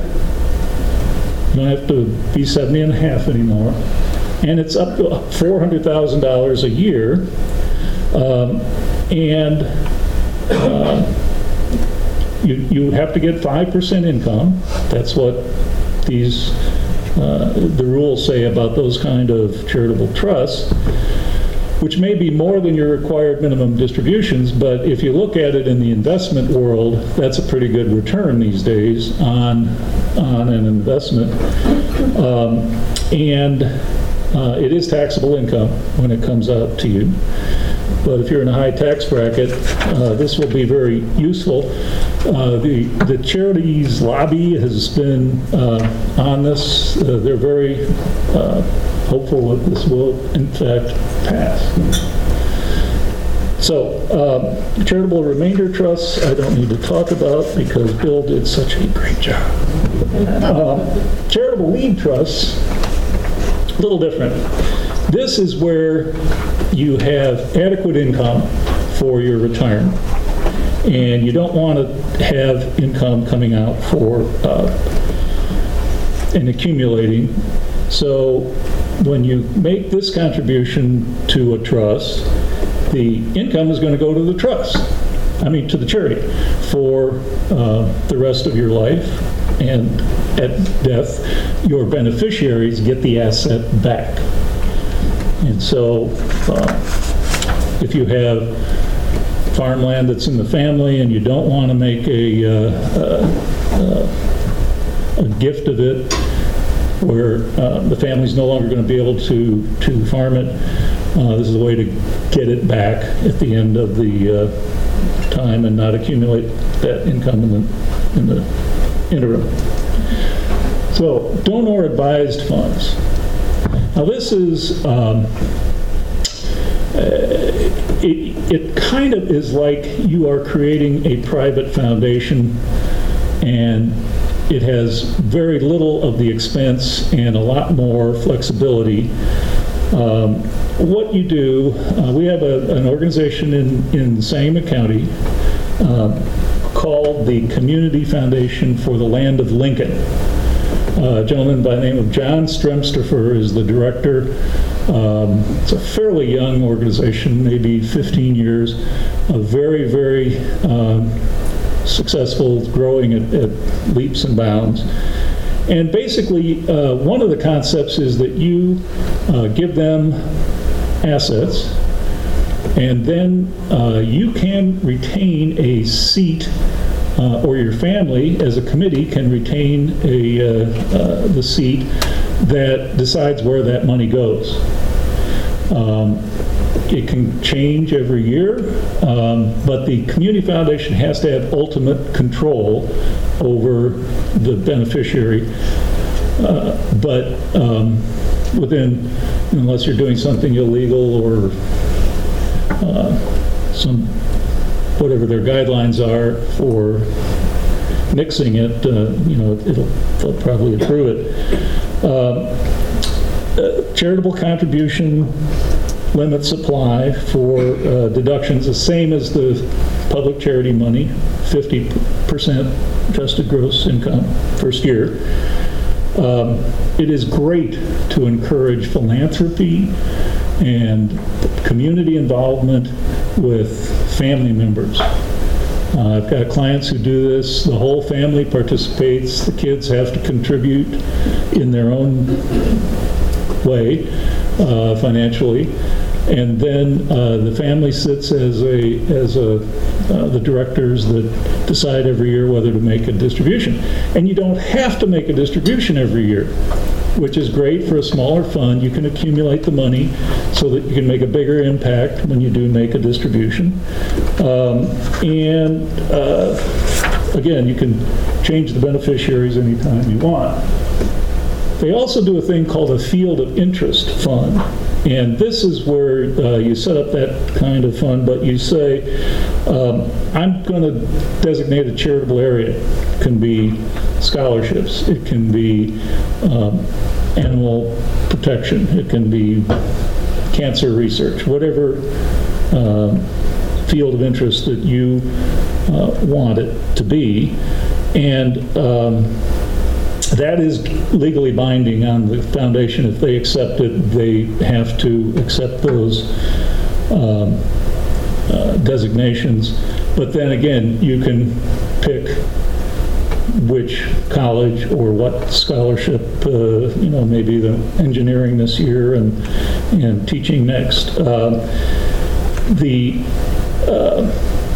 Speaker 7: You don't have to be seventy and a half anymore, and it's up to four hundred thousand dollars a year. Um, And uh, you, you have to get five percent income. That's what these, uh, the rules say about those kind of charitable trusts, which may be more than your required minimum distributions, but if you look at it in the investment world, that's a pretty good return these days on, on an investment. Um, and uh, it is taxable income when it comes out to you. But if you're in a high tax bracket, uh, this will be very useful. Uh, the, the charities lobby has been uh, on this. Uh, they're very uh, hopeful that this will, in fact, pass. So, uh, charitable remainder trusts, I don't need to talk about because Bill did such a great job. Uh, charitable lead trusts, a little different. This is where you have adequate income for your retirement, and you don't want to have income coming out for uh, and accumulating. So when you make this contribution to a trust, the income is going to go to the trust, I mean to the charity, for uh, the rest of your life, and at death, your beneficiaries get the asset back. And so uh, if you have farmland that's in the family and you don't want to make a, uh, uh, a gift of it where uh, the family's no longer going to be able to, to farm it, uh, this is a way to get it back at the end of the uh, time and not accumulate that income in the, in the interim. So donor advised funds. Now this is, um, uh, it, it kind of is like you are creating a private foundation, and it has very little of the expense and a lot more flexibility. Um, what you do, uh, we have a, an organization in, in Sangamon County uh, called the Community Foundation for the Land of Lincoln. Uh, a gentleman by the name of John Stremsterfer is the director. Um, it's a fairly young organization, maybe fifteen years, a very, very um, successful, growing at, at leaps and bounds. And basically, uh, one of the concepts is that you uh, give them assets, and then uh, you can retain a seat. Uh, or your family, as a committee, can retain a, uh, uh, the seat that decides where that money goes. Um, it can change every year, um, but the Community Foundation has to have ultimate control over the beneficiary. Uh, but um, within, unless you're doing something illegal or uh, some whatever their guidelines are for nixing it, uh, you know, it'll, they'll probably approve it. Uh, uh, charitable contribution limit supply for uh, deductions, the same as the public charity money, fifty percent adjusted gross income first year. Um, it is great to encourage philanthropy and community involvement with family members. Uh, I've got clients who do this. The whole family participates. The kids have to contribute in their own way uh, financially, and then uh, the family sits as a as a uh, the directors that decide every year whether to make a distribution. And you don't have to make a distribution every year, which is great for a smaller fund. You can accumulate the money so that you can make a bigger impact when you do make a distribution. Um, and uh, again, you can change the beneficiaries anytime you want. They also do a thing called a field of interest fund. And this is where uh, you set up that kind of fund, but you say, um, I'm going to designate a charitable area. It can be scholarships. It can be um, animal protection. It can be cancer research, whatever um, field of interest that you uh, want it to be. And um, that is legally binding on the foundation. If they accept it, they have to accept those um, uh, designations. But then again, you can pick which college or what scholarship, uh, you know, maybe the engineering this year and, and teaching next. Um, the uh,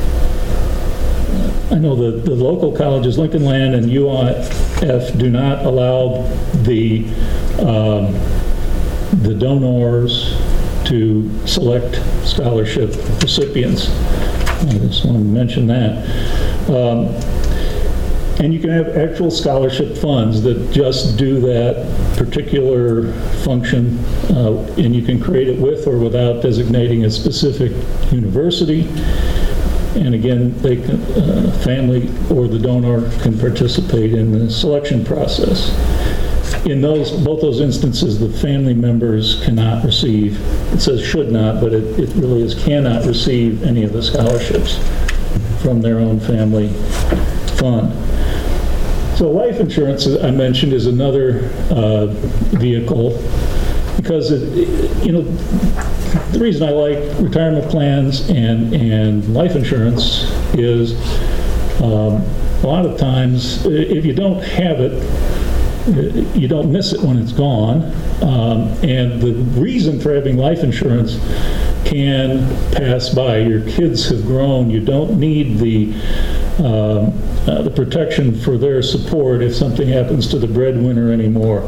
Speaker 7: I know the, the local colleges, Lincoln Land and U I F, do not allow the um, the donors to select scholarship recipients. I just want to mention that. Um, and you can have actual scholarship funds that just do that particular function, uh, and you can create it with or without designating a specific university. And again, they can, uh, family or the donor can participate in the selection process. In those, both those instances, the family members cannot receive, it says should not, but it, it really is cannot receive any of the scholarships from their own family fund. So life insurance, as I mentioned, is another uh, vehicle because, it, you know, the reason I like retirement plans and, and life insurance is um, a lot of times, if you don't have it, you don't miss it when it's gone. Um, and the reason for having life insurance can pass by. Your kids have grown. You don't need the um, uh, the protection for their support if something happens to the breadwinner anymore.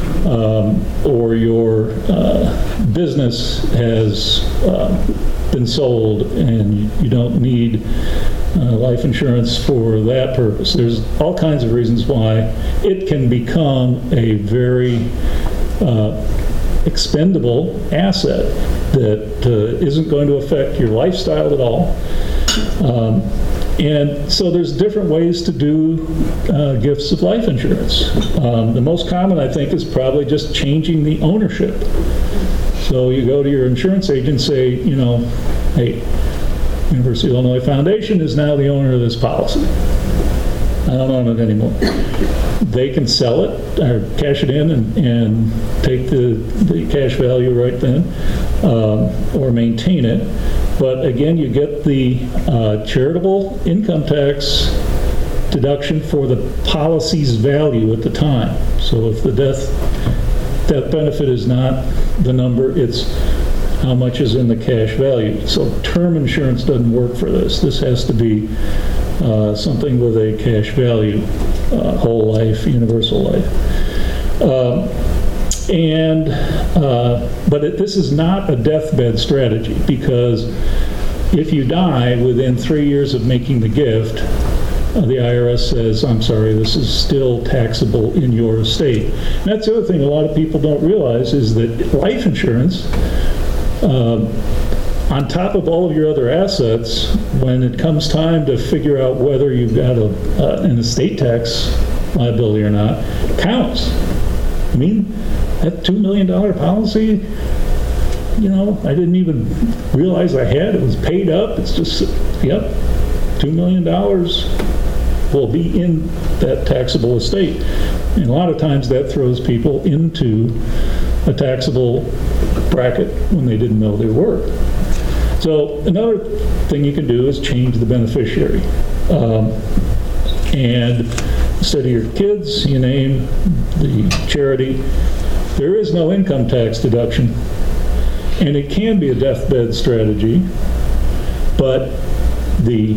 Speaker 7: Um, or your uh, business has uh, been sold and you don't need uh, life insurance for that purpose. There's all kinds of reasons why it can become a very uh, expendable asset that uh, isn't going to affect your lifestyle at all. Um, And so there's different ways to do uh, gifts of life insurance. Um, the most common, I think, is probably just changing the ownership. So you go to your insurance agent and say, you know, hey, University of Illinois Foundation is now the owner of this policy. I don't own it anymore. They can sell it or cash it in and, and take the, the cash value right then, um, or maintain it. But again, you get the uh, charitable income tax deduction for the policy's value at the time. So if the death death benefit is not the number, it's how much is in the cash value. So term insurance doesn't work for this. This has to be uh, something with a cash value, uh, whole life, universal life. Um, And, uh, but it, this is not a deathbed strategy, because if you die within three years of making the gift, uh, the I R S says, I'm sorry, this is still taxable in your estate. And that's the other thing a lot of people don't realize is that life insurance, uh, on top of all of your other assets, when it comes time to figure out whether you've got a, uh, an estate tax liability or not, counts. I mean, that two million dollar policy, you know, I didn't even realize I had. It was paid up. It's just, yep, two million dollars will be in that taxable estate. And a lot of times that throws people into a taxable bracket when they didn't know they were. So another thing you can do is change the beneficiary. Um, and instead of your kids, you name the charity. There is no income tax deduction, and it can be a deathbed strategy, but the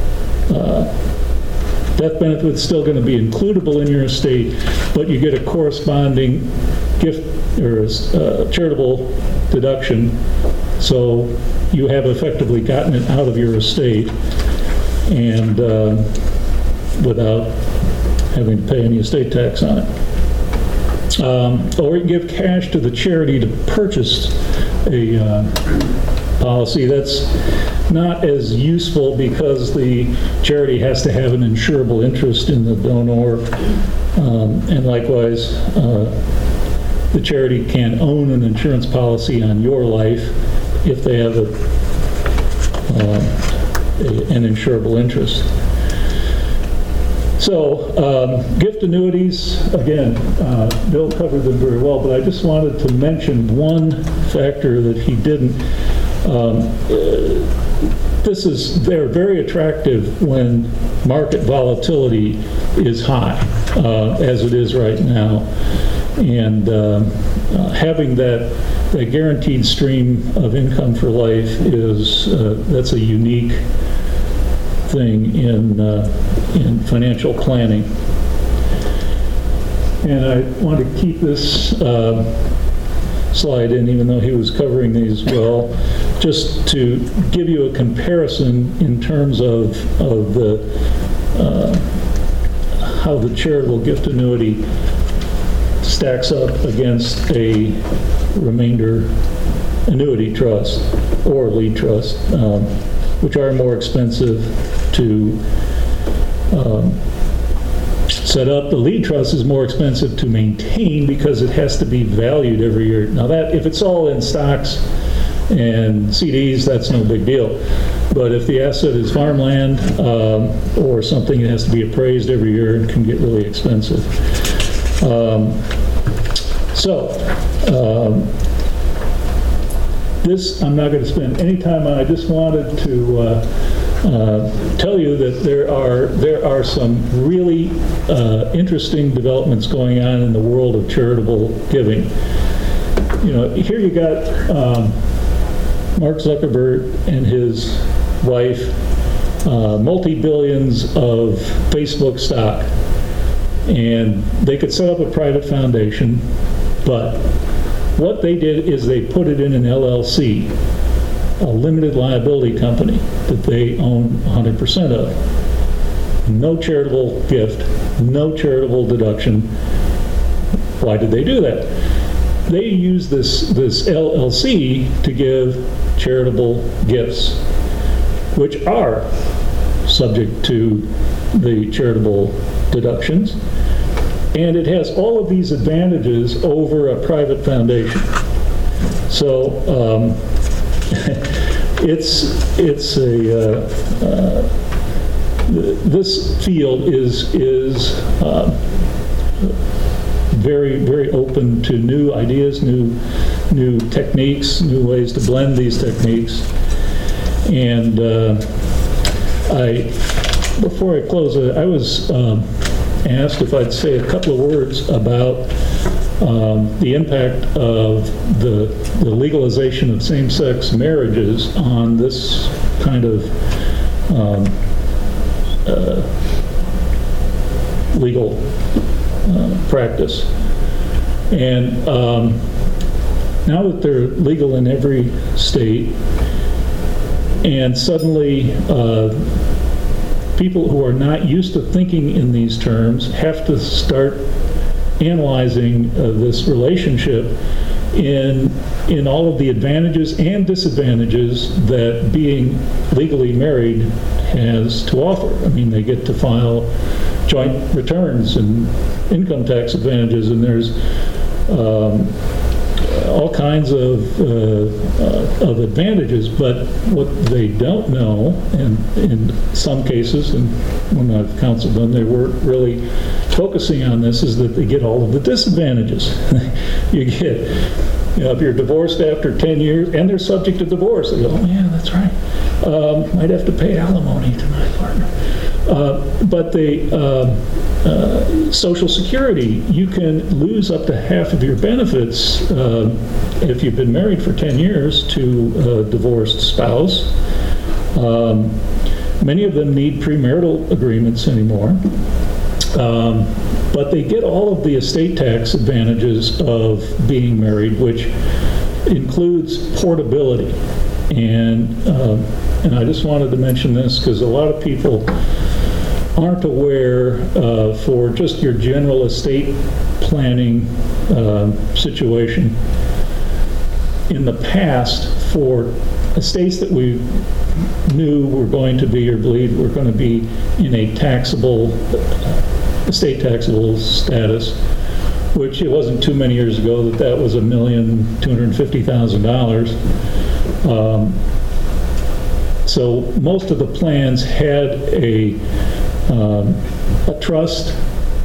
Speaker 7: uh, death benefit is still going to be includable in your estate, but you get a corresponding gift or uh, charitable deduction, so you have effectively gotten it out of your estate and uh, without having to pay any estate tax on it. Um, or you can give cash to the charity to purchase a uh, policy. That's not as useful because the charity has to have an insurable interest in the donor, um, and likewise, uh, the charity can own an insurance policy on your life if they have a, uh, a, an insurable interest. So, um, gift annuities, again, uh, Bill covered them very well, but I just wanted to mention one factor that he didn't. Um, uh, This is, they're very attractive when market volatility is high, uh, as it is right now. And um, uh, having that, that guaranteed stream of income for life is, uh, that's a unique thing in, uh, in financial planning. And I want to keep this uh, slide in, even though he was covering these well, just to give you a comparison in terms of, of the, uh, how the charitable gift annuity stacks up against a remainder annuity trust or lead trust, um, which are more expensive to um, set up. The lead trust is more expensive to maintain because it has to be valued every year. Now that, if it's all in stocks and C Ds, that's no big deal. But if the asset is farmland um, or something, it has to be appraised every year and can get really expensive. Um, so, um, this I'm not going to spend any time on. I just wanted to uh, uh, tell you that there are there are some really uh, interesting developments going on in the world of charitable giving. You know, here you got um, Mark Zuckerberg and his wife, uh, multi-billions of Facebook stock, and they could set up a private foundation, but what they did is they put it in an L L C, a limited liability company that they own one hundred percent of. No charitable gift, no charitable deduction. Why did they do that? They use this, this L L C to give charitable gifts, which are subject to the charitable deductions. And it has all of these advantages over a private foundation. So um, it's it's a uh, uh, this field is is uh, very very open to new ideas, new new techniques, new ways to blend these techniques. And uh, I before I close, I was. Um, asked if I'd say a couple of words about um, the impact of the, the legalization of same-sex marriages on this kind of um, uh, legal uh, practice. And um, now that they're legal in every state, and suddenly uh, people who are not used to thinking in these terms have to start analyzing uh, this relationship in in all of the advantages and disadvantages that being legally married has to offer. I mean, they get to file joint returns and income tax advantages, and there's um, all kinds of uh, uh, of advantages, but what they don't know, and in some cases, and when I've counseled them, they weren't really focusing on this, is that they get all of the disadvantages. You get, you know, if you're divorced after ten years, and they're subject to divorce, they go, oh yeah, that's right. Um, I'd have to pay alimony to my partner. Uh, but they, uh, uh, Social Security, you can lose up to half of your benefits uh, if you've been married for ten years to a divorced spouse. Um, many of them need premarital agreements anymore. Um, but they get all of the estate tax advantages of being married, which includes portability. And, uh, and I just wanted to mention this because a lot of people aren't aware uh, for just your general estate planning uh, situation. In the past, for estates that we knew were going to be or believed were going to be in a taxable, estate taxable status, which it wasn't too many years ago that that was a million two hundred fifty thousand dollars. Um, so most of the plans had a Um, a trust,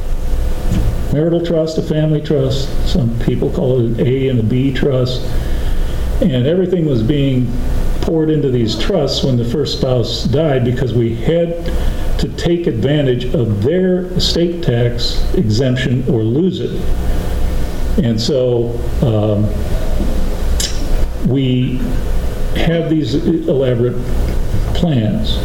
Speaker 7: marital trust, a family trust. Some people call it an A and a B trust. And everything was being poured into these trusts when the first spouse died because we had to take advantage of their estate tax exemption or lose it. And so um, we have these elaborate plans.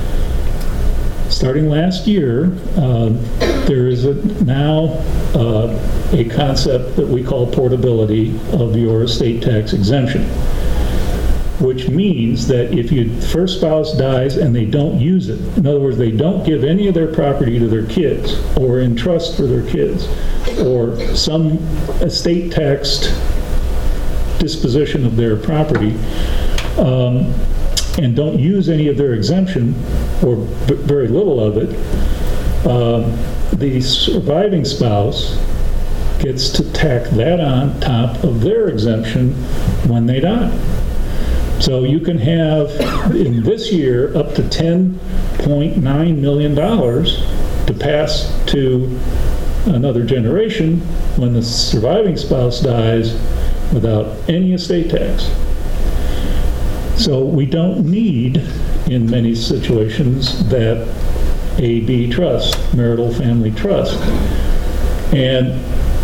Speaker 7: Starting last year, uh, there is a, now uh, a concept that we call portability of your estate tax exemption, which means that if your first spouse dies and they don't use it, in other words, they don't give any of their property to their kids or in trust for their kids or some estate taxed disposition of their property, um, and don't use any of their exemption, or b- very little of it, um, the surviving spouse gets to tack that on top of their exemption when they die. So you can have, in this year, up to ten point nine million dollars to pass to another generation when the surviving spouse dies without any estate tax. So we don't need, in many situations, that A B trust, marital family trust. And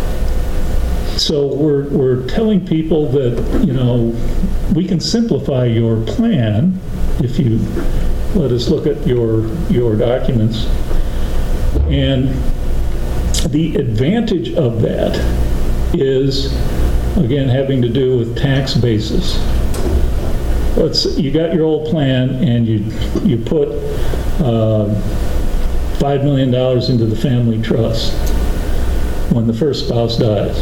Speaker 7: so we're, we're telling people that, you know, we can simplify your plan if you let us look at your, your documents. And the advantage of that is, again, having to do with tax basis. Let's, you got your old plan and you you put uh, five million dollars into the family trust when the first spouse dies.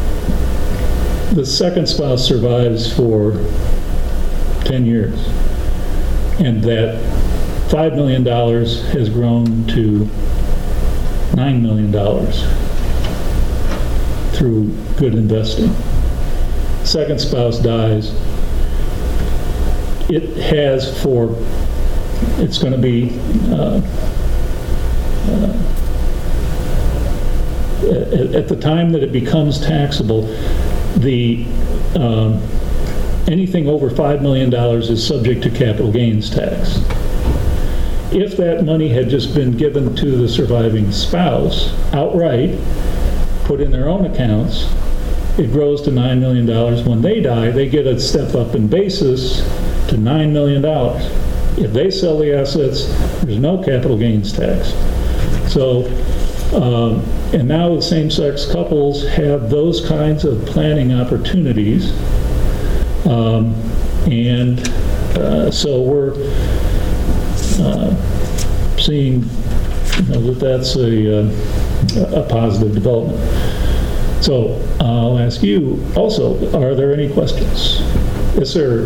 Speaker 7: The second spouse survives for ten years, and that five million dollars has grown to nine million dollars through good investing. Second spouse dies. It has for, it's going to be, uh, uh, at, at the time that it becomes taxable, the um, anything over five million dollars is subject to capital gains tax. If that money had just been given to the surviving spouse outright, put in their own accounts, it grows to nine million dollars. When they die, they get a step up in basis to nine million dollars. If they sell the assets, there's no capital gains tax. So, um, and now the same-sex couples have those kinds of planning opportunities. Um, and uh, so we're uh, seeing, you know, that that's a, uh, a positive development. So I'll ask you also, are there any questions? Yes, sir.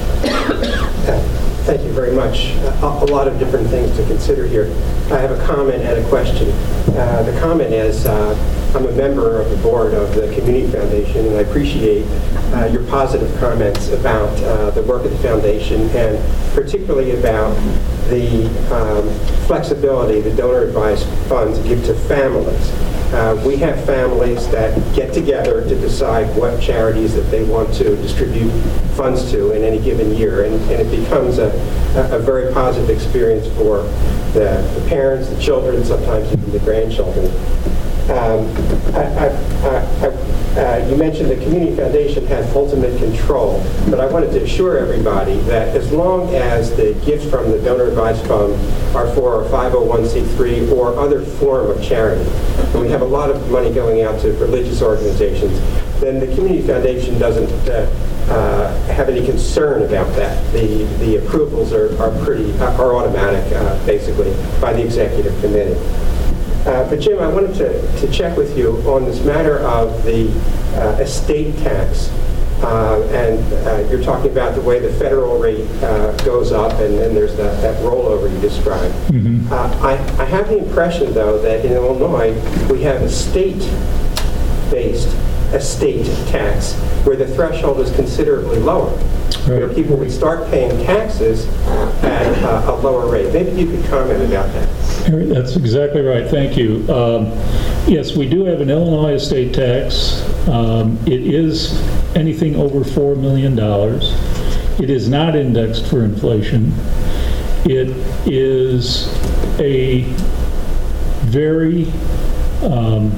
Speaker 8: Thank you very much. A, a lot of different things to consider here. I have a comment and a question. Uh, the comment is, uh, I'm a member of the board of the Community Foundation, and I appreciate uh, your positive comments about uh, the work of the foundation, and particularly about the um, flexibility the donor-advised funds give to families. Uh, we have families that get together to decide what charities that they want to distribute funds to in any given year, and, and it becomes a, a very positive experience for the, the parents, the children, sometimes even the grandchildren. Um, I, I, I, uh, you mentioned the Community Foundation has ultimate control, but I wanted to assure everybody that as long as the gifts from the donor advised fund are for a five oh one c three or other form of charity, and we have a lot of money going out to religious organizations, then the Community Foundation doesn't uh, uh, have any concern about that. The the approvals are, are pretty are automatic, uh, basically, by the executive committee. Uh, but Jim, I wanted to, to check with you on this matter of the uh, estate tax. Uh, and uh, you're talking about the way the federal rate uh, goes up, and then there's that, that rollover you described. Mm-hmm. uh, I, I have the impression, though, that in Illinois we have a state-based estate tax where the threshold is considerably lower. Right. Where people would start paying taxes at uh, a lower rate. Maybe you could comment about that.
Speaker 7: That's exactly right. Thank you. Um, yes, we do have an Illinois estate tax. Um, it is anything over four million dollars. It is not indexed for inflation. It is a very um,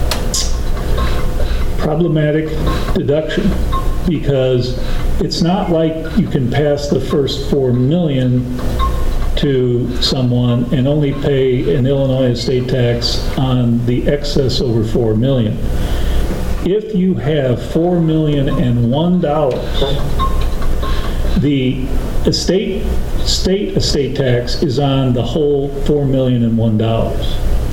Speaker 7: problematic deduction because it's not like you can pass the first four million to someone and only pay an Illinois estate tax on the excess over four million. If you have four million and one dollars, the estate state estate tax is on the whole four million and one dollars,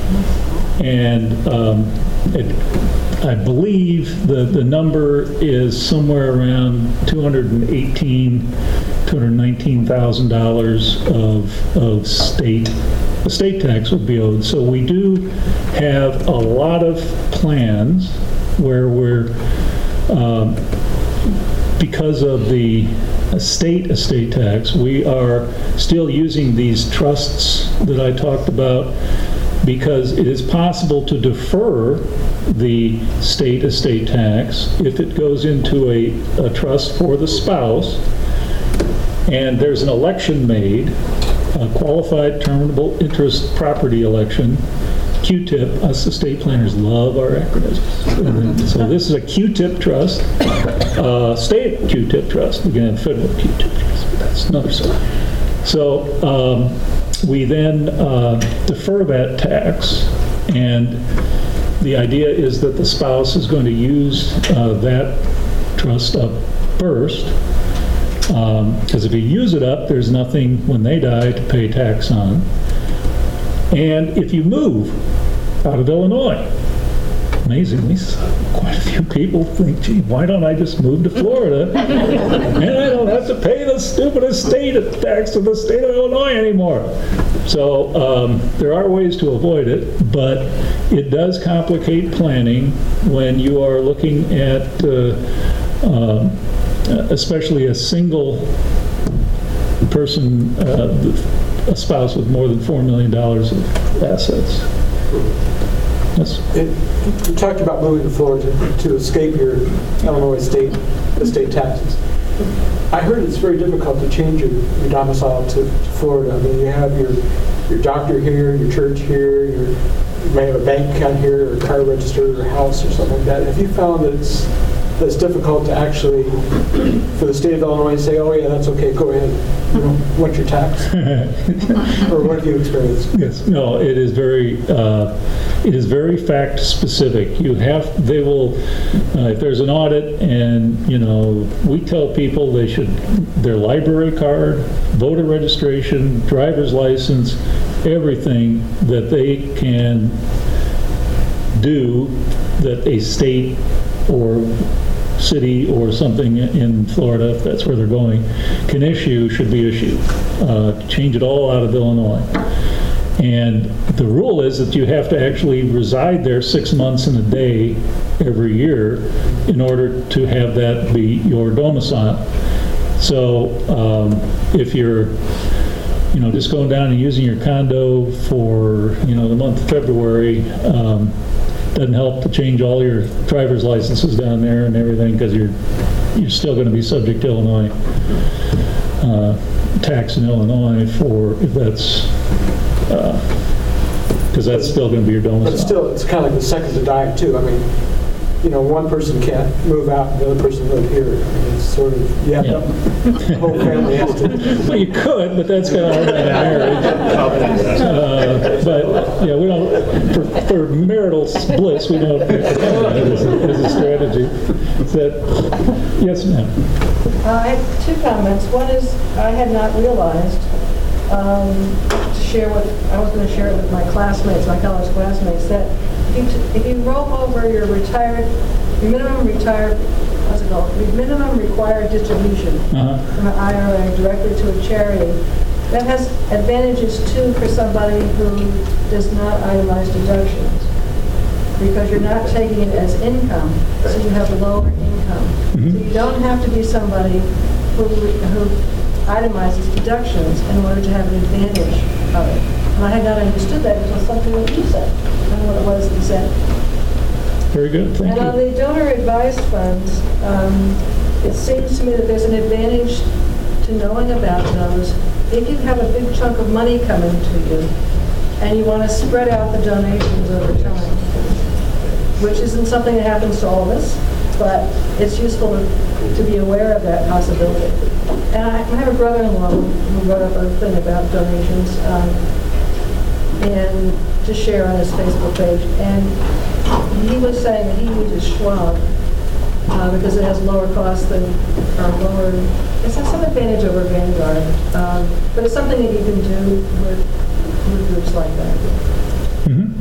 Speaker 7: and um, it, I believe the the number is somewhere around two hundred eighteen, two hundred nineteen thousand dollars of of state estate tax would be owed. So we do have a lot of plans where we're um, because of the estate estate tax, we are still using these trusts that I talked about because it is possible to defer the state estate tax if it goes into a, a trust for the spouse and there's an election made, a qualified terminable interest property election, Q T I P. Us estate planners love our acronyms. So this is a Q T I P trust, uh, state Q T I P trust. We can have federal Q T I P trust, but that's another story. So um, we then uh, defer that tax, and the idea is that the spouse is going to use uh, that trust up first, because um, if you use it up, there's nothing when they die to pay tax on. And if you move out of Illinois, amazingly, quite a few people think, gee, why don't I just move to Florida and I don't have to pay the stupid estate tax of the state of Illinois anymore. So um, there are ways to avoid it, but it does complicate planning when you are looking at uh, uh, especially a single person, uh, a spouse with more than four million dollars of assets. Yes.
Speaker 5: It, you talked about moving to Florida to, to escape your Illinois state estate taxes. I heard it's very difficult to change your, your domicile to, to Florida. I mean, you have your your doctor here, your church here, your, you may have a bank account here, or a car register, or a house, or something like that. Have you found that it's that it's difficult to actually, for the state of Illinois, to say, oh yeah, that's okay, go ahead, you know, what's your tax? Or what have you experienced?
Speaker 7: Yes, no, it is very, uh, it is very fact specific. You have, they will, uh, if there's an audit and, you know, we tell people they should, their library card, voter registration, driver's license, everything that they can do that a state or city or something in Florida, if that's where they're going, can issue, should be issued. Uh, change it all out of Illinois. And the rule is that you have to actually reside there six months and a day every year in order to have that be your domicile. So um, if you're you know, just going down and using your condo for, you know, the month of February, um, doesn't help to change all your driver's licenses down there and everything, because you're you're still going to be subject to Illinois uh, tax in Illinois for if that's because uh, that's still going to be your domicile.
Speaker 5: But still, it's kind of like the second to die too. I mean, you know, one person can't move out, and the other person live here. I mean, it's sort of, yeah,
Speaker 7: Yeah.
Speaker 5: the whole family has to.
Speaker 7: Well, you could, but that's kind of hard in marriage. Uh, but yeah, we don't for, for marital bliss. We don't as a, as a strategy. Is that yes, ma'am?
Speaker 9: Uh, I have two comments. One is I had not realized um, to share what I was going to share it with my classmates, my college classmates, that if you, t- if you roll over your retired, your minimum retired, what's it called? Your minimum required distribution
Speaker 7: Uh-huh.
Speaker 9: from an I R A directly to a charity, that has advantages too for somebody who does not itemize deductions, because you're not taking it as income, so you have a lower income.
Speaker 7: Mm-hmm.
Speaker 9: So you don't have to be somebody who, who itemizes deductions in order to have an advantage of it. And I had not understood that until something that you said. I don't know what it was that you said.
Speaker 7: Very good. Thank
Speaker 9: And
Speaker 7: you.
Speaker 9: on the donor advised funds, um, it seems to me that there's an advantage to knowing about those, if you have a big chunk of money coming to you and you want to spread out the donations over time, which isn't something that happens to all of us, but it's useful to, to be aware of that possibility. And I, I have a brother-in-law who, who wrote up a thing about donations um, and to share on his Facebook page. And he was saying that he uses Schwab uh, because it has lower costs than, or lower, it has some advantage over Vanguard. Um, but it's something that you can do with, with groups like that.
Speaker 7: Mm-hmm.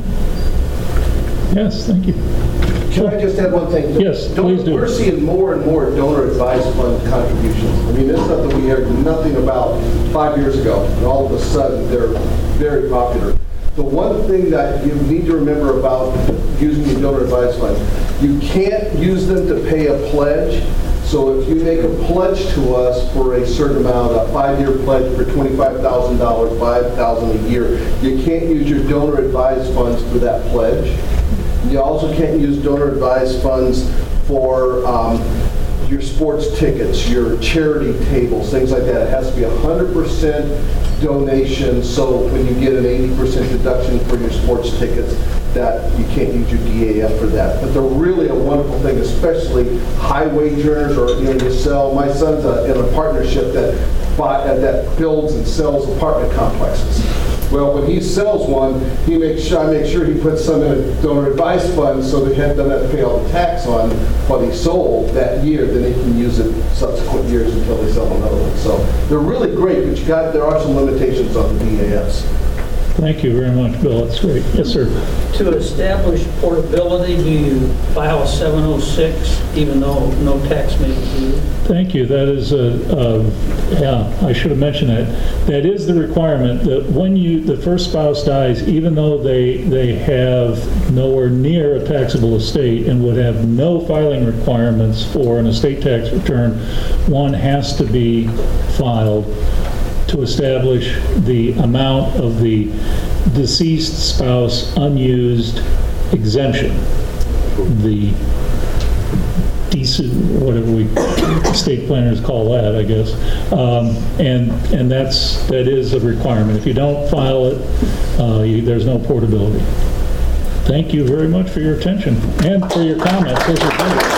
Speaker 7: Yes, thank you.
Speaker 10: Can I just add one thing?
Speaker 7: Yes,
Speaker 10: Don-
Speaker 7: please do.
Speaker 10: We're seeing more and more donor advised fund contributions. I mean, that's something we heard nothing about five years ago, and all of a sudden they're very popular. The one thing that you need to remember about using the donor advised funds, you can't use them to pay a pledge. So if you make a pledge to us for a certain amount, a five-year pledge for twenty-five thousand dollars, five thousand dollars a year, you can't use your donor advised funds for that pledge. You also can't use donor advised funds for um, your sports tickets, your charity tables, things like that. It has to be one hundred percent donation, so when you get an eighty percent deduction for your sports tickets, that you can't use your D A F for that. But they're really a wonderful thing, especially high wage earners, or you know, you sell. My son's a, in a partnership that buy, uh, that builds and sells apartment complexes. Well, when he sells one, he makes sure, I make sure he puts some in a donor advised fund so that he doesn't have to pay all the tax on what he sold that year. Then he can use it subsequent years until they sell another one. So they're really great, but you got there are some limitations on the D A Fs.
Speaker 7: Thank you very much, Bill. That's great. Yes, sir.
Speaker 11: To establish portability, do you file a seven oh six even though no tax may be due?
Speaker 7: Thank you. That is a, a, yeah, I should have mentioned that. That is the requirement that when you, the first spouse dies, even though they, they have nowhere near a taxable estate and would have no filing requirements for an estate tax return, one has to be filed to establish the amount of the deceased spouse unused exemption, the decent, whatever we estate planners call that, I guess, um, and and that's that is a requirement. If you don't file it, uh, you, there's no portability. Thank you very much for your attention and for your comments. Those are great.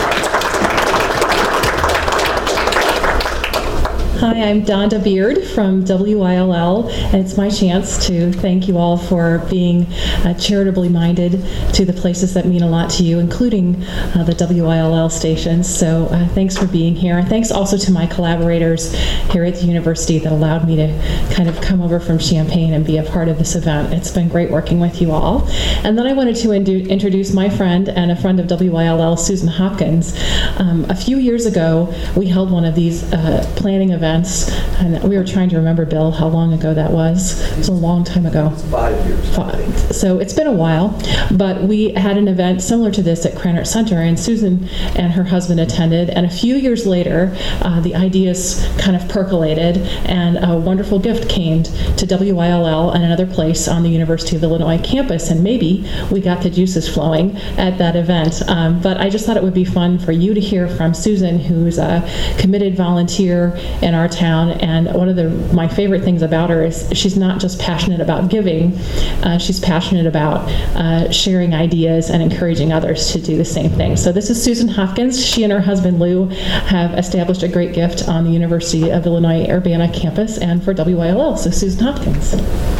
Speaker 12: Hi, I'm Donda Beard from W I L L, and it's my chance to thank you all for being uh, charitably minded to the places that mean a lot to you, including uh, the W I L L stations. So uh, thanks for being here. Thanks also to my collaborators here at the university that allowed me to kind of come over from Champaign and be a part of this event. It's been great working with you all. And then I wanted to indu- introduce my friend and a friend of W I L L, Susan Hopkins. Um, a few years ago, we held one of these uh, planning events. And we were trying to remember, Bill, how long ago that was. It was a long time ago.
Speaker 10: It's five years.
Speaker 12: Five. So it's been a while, but we had an event similar to this at Krannert Center, and Susan and her husband attended, and a few years later, uh, the ideas kind of percolated, and a wonderful gift came to W I L L and another place on the University of Illinois campus, and maybe we got the juices flowing at that event. Um, but I just thought it would be fun for you to hear from Susan, who's a committed volunteer in our town, and one of the my favorite things about her is she's not just passionate about giving, uh, she's passionate about uh, sharing ideas and encouraging others to do the same thing. So this is Susan Hopkins. She and her husband Lou have established a great gift on the University of Illinois Urbana campus and for W I L L. So Susan Hopkins.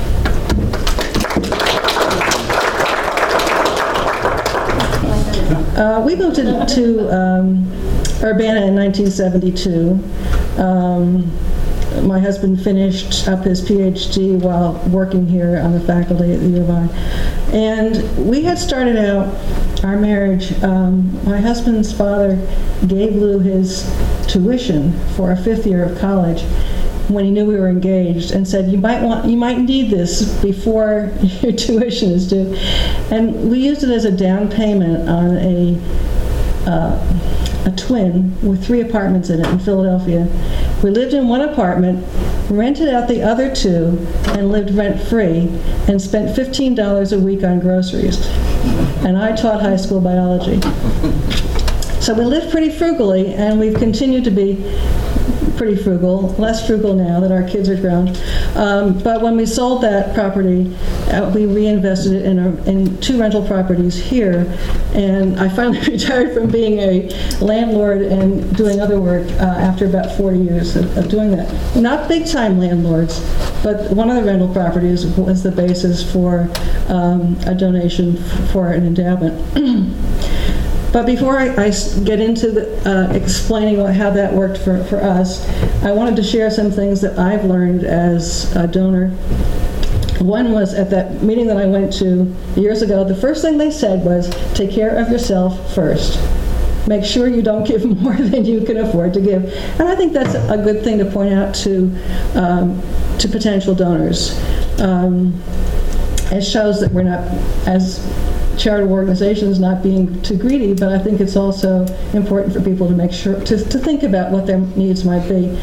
Speaker 9: Uh, we moved to, to um, Urbana in nineteen seventy-two. Um, my husband finished up his P H D while working here on the faculty at the U of I. And we had started out our marriage. Um, my husband's father gave Lou his tuition for a fifth year of college when he knew we were engaged, and said, you might want, you might need this before your tuition is due. And we used it as a down payment on a uh, a twin with three apartments in it in Philadelphia. We lived in one apartment, rented out the other two, and lived rent-free, and spent fifteen dollars a week on groceries. And I taught high school biology. So we lived pretty frugally, and we've continued to be
Speaker 13: pretty frugal, less frugal now that our kids are grown. Um, but when we sold that property, uh, we reinvested it in, a, in two rental properties here. And I finally retired from being a landlord and doing other work uh, after about forty years of, of doing that. Not big-time landlords, but one of the rental properties was the basis for um, a donation for an endowment. But before I, I get into the, uh, explaining what, how that worked for, for us, I wanted to share some things that I've learned as a donor. One was at that meeting that I went to years ago, the first thing they said was, take care of yourself first. Make sure you don't give more than you can afford to give. And I think that's a good thing to point out to, um, to potential donors. Um, it shows that we're not, as charitable organizations, not being too greedy, but I think it's also important for people to make sure, to, to think about what their needs might be.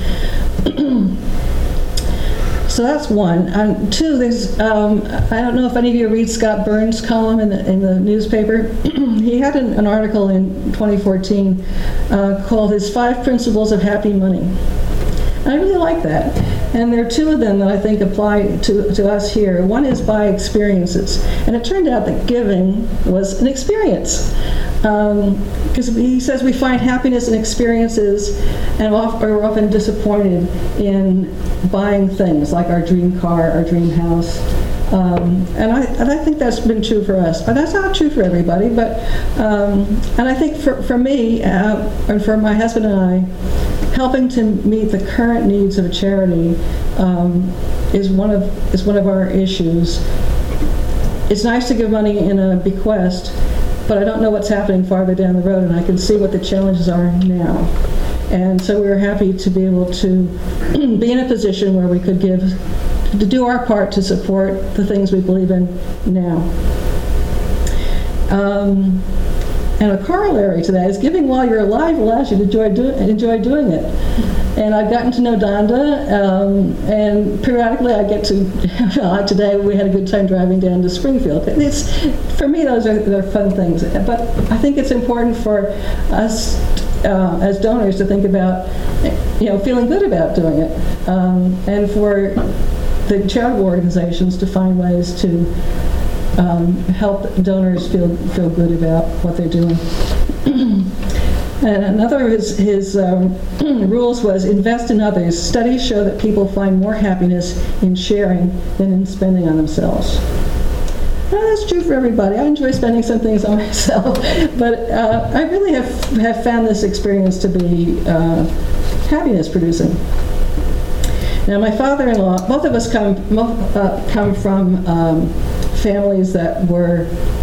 Speaker 13: So that's one. Um, two, there's, um, I don't know if any of you read Scott Burns' column in the, in the newspaper. He had an, an article in twenty fourteen uh, called his Five Principles of Happy Money. And I really like that. And there are two of them that I think apply to, to us here. One is by experiences. And it turned out that giving was an experience. Because um, he says we find happiness in experiences and are often disappointed in buying things like our dream car, our dream house. Um, and, I, and I think that's been true for us. But that's not true for everybody. But um, and I think for, for me, uh, and for my husband and I, helping to meet the current needs of a charity um, is one of is one of our issues. It's nice to give money in a bequest, but I don't know what's happening farther down the road, and I can see what the challenges are now. And so we were happy to be able to be in a position where we could give, to do our part to support the things we believe in now. Um, And a corollary to that is giving while you're alive allows you to enjoy, do, enjoy doing it. And I've gotten to know Donda, um, and periodically I get to, well, today we had a good time driving down to Springfield. It's, for me, those are they're fun things. But I think it's important for us uh, as donors to think about, you know, feeling good about doing it. Um, and for the charitable organizations to find ways to Um, help donors feel feel good about what they're doing. And another of his, his um, rules was invest in others. Studies show that people find more happiness in sharing than in spending on themselves. Well, that's true for everybody. I enjoy spending some things on myself, but uh, I really have, have found this experience to be uh, happiness producing. Now, my father-in-law, both of us come, uh, come from um, families that were,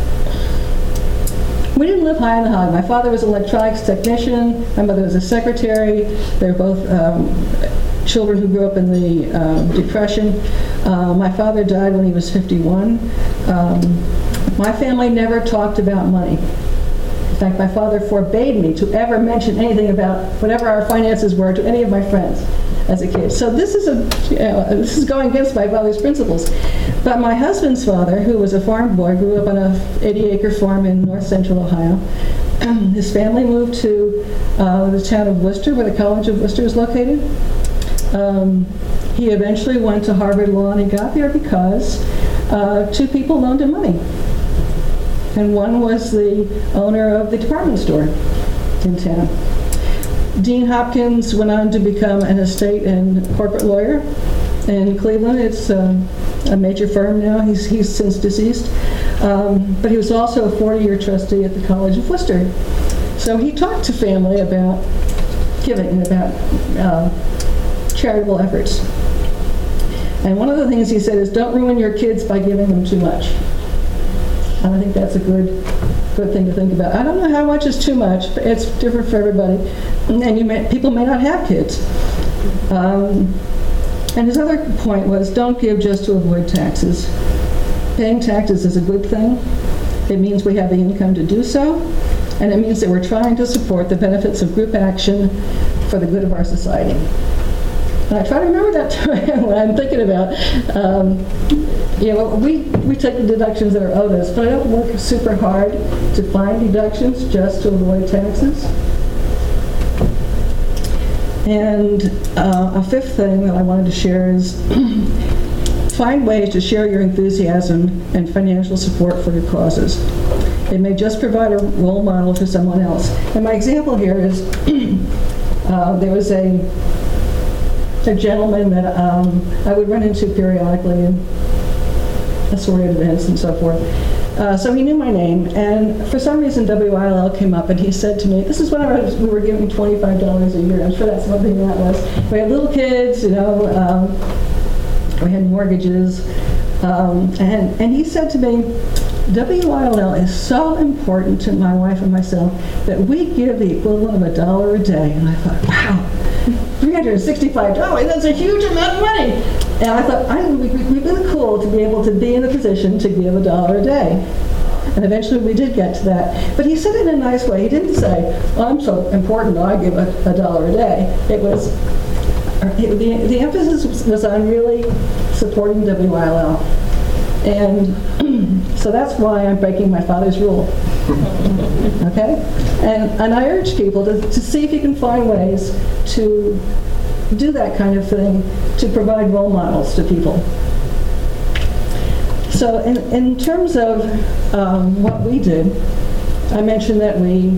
Speaker 13: we didn't live high on the hog. My father was an electronics technician, my mother was a secretary. They were both um, children who grew up in the um, Depression. Uh, my father died when he was fifty-one. Um, my family never talked about money. In fact, my father forbade me to ever mention anything about whatever our finances were to any of my friends as a kid. So this is a you know, this is going against my father's principles. But my husband's father, who was a farm boy, grew up on a eighty acre farm in north central Ohio. His family moved to uh, the town of Worcester, where the College of Worcester is located. Um, he eventually went to Harvard Law, and he got there because uh, two people loaned him money. And one was the owner of the department store in town. Dean Hopkins went on to become an estate and corporate lawyer in Cleveland. It's um, a major firm now. He's, he's since deceased. Um, but he was also a forty-year trustee at the College of Worcester. So he talked to family about giving and about uh, charitable efforts. And one of the things he said is, don't ruin your kids by giving them too much. And I think that's a good good thing to think about. I don't know how much is too much, but it's different for everybody. And you may, people may not have kids. Um, and his other point was, don't give just to avoid taxes. Paying taxes is a good thing. It means we have the income to do so, and it means that we're trying to support the benefits of group action for the good of our society. And I try to remember that when I'm thinking about, um, you know, we, we take the deductions that are owed us, but I don't work super hard to find deductions just to avoid taxes. And uh, a fifth thing that I wanted to share is find ways to share your enthusiasm and financial support for your causes. It may just provide a role model for someone else. And my example here is uh, there was a, a gentleman that um, I would run into periodically in assorted events and so forth. Uh, so he knew my name, and for some reason W I L L came up, and he said to me, this is when I was, we were giving twenty-five dollars a year. I'm sure that's what thing that was. We had little kids, you know, um, we had mortgages, um, and, and he said to me, W I L L is so important to my wife and myself that we give the equivalent of a dollar a day. And I thought, wow, three hundred sixty-five dollars, that's a huge amount of money. And I thought, I think it would be really cool to be able to be in a position to give a dollar a day. And eventually we did get to that. But he said it in a nice way. He didn't say, well, I'm so important, I give a, a dollar a day. It was, it, the, the emphasis was, was on really supporting W I L L. And so that's why I'm breaking my father's rule. Okay? And, and I urge people to, to see if you can find ways to do that kind of thing, to provide role models to people. So in, in terms of um, what we did, I mentioned that we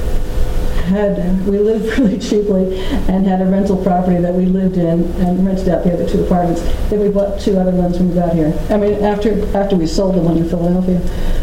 Speaker 13: had, we lived really cheaply and had a rental property that we lived in and rented out the other two apartments. Then we bought two other ones when we got here. I mean, after, after we sold the one in Philadelphia.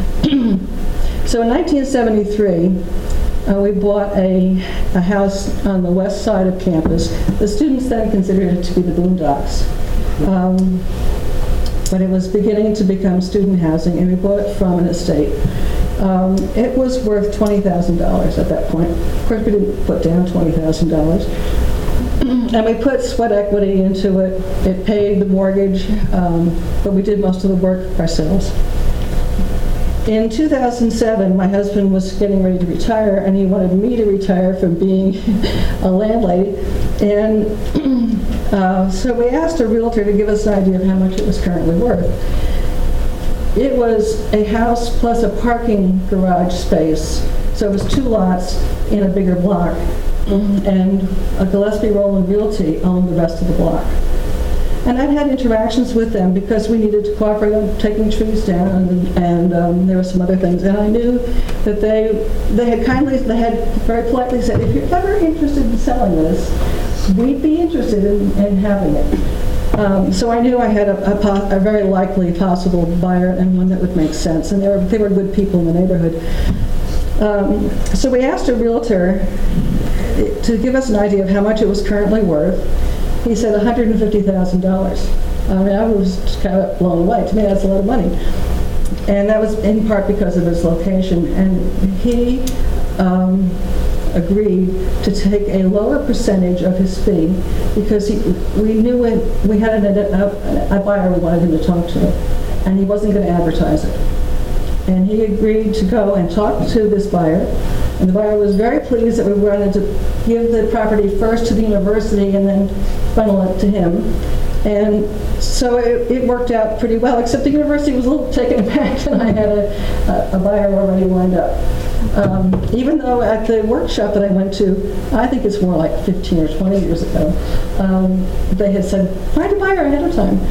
Speaker 13: So in nineteen seventy-three, Uh, we bought a, a house on the west side of campus. The students then considered it to be the Boondocks. Um, but it was beginning to become student housing, and we bought it from an estate. Um, it was worth twenty thousand dollars at that point. Of course, we didn't put down twenty thousand dollars. And we put sweat equity into it. It paid the mortgage, um, but we did most of the work ourselves. In two thousand seven, my husband was getting ready to retire, and he wanted me to retire from being a landlady. And uh, so we asked a realtor to give us an idea of how much it was currently worth. It was a house plus a parking garage space. So it was two lots in a bigger block. And uh, Gillespie Rowland Realty owned the rest of the block. And I'd had interactions with them because we needed to cooperate on taking trees down, and, and um, there were some other things. And I knew that they they had kindly, they had very politely said, if you're ever interested in selling this, we'd be interested in, in having it. Um, so I knew I had a, a, a very likely possible buyer and one that would make sense. And they were, they were good people in the neighborhood. Um, so we asked a realtor to give us an idea of how much it was currently worth. He said one hundred fifty thousand dollars. I mean, I was just kind of blown away. To me, that's a lot of money. And that was in part because of its location. And he um, agreed to take a lower percentage of his fee because he, we knew it, we had an, a, a buyer we wanted him to talk to, and he wasn't going to advertise it. And he agreed to go and talk to this buyer. And the buyer was very pleased that we wanted to give the property first to the university and then funnel it to him. And so it, it worked out pretty well, except the university was a little taken aback, and I had a, a, a buyer already lined up. Um, even though at the workshop that I went to, I think it's more like fifteen or twenty years ago, um, they had said, find a buyer ahead of time.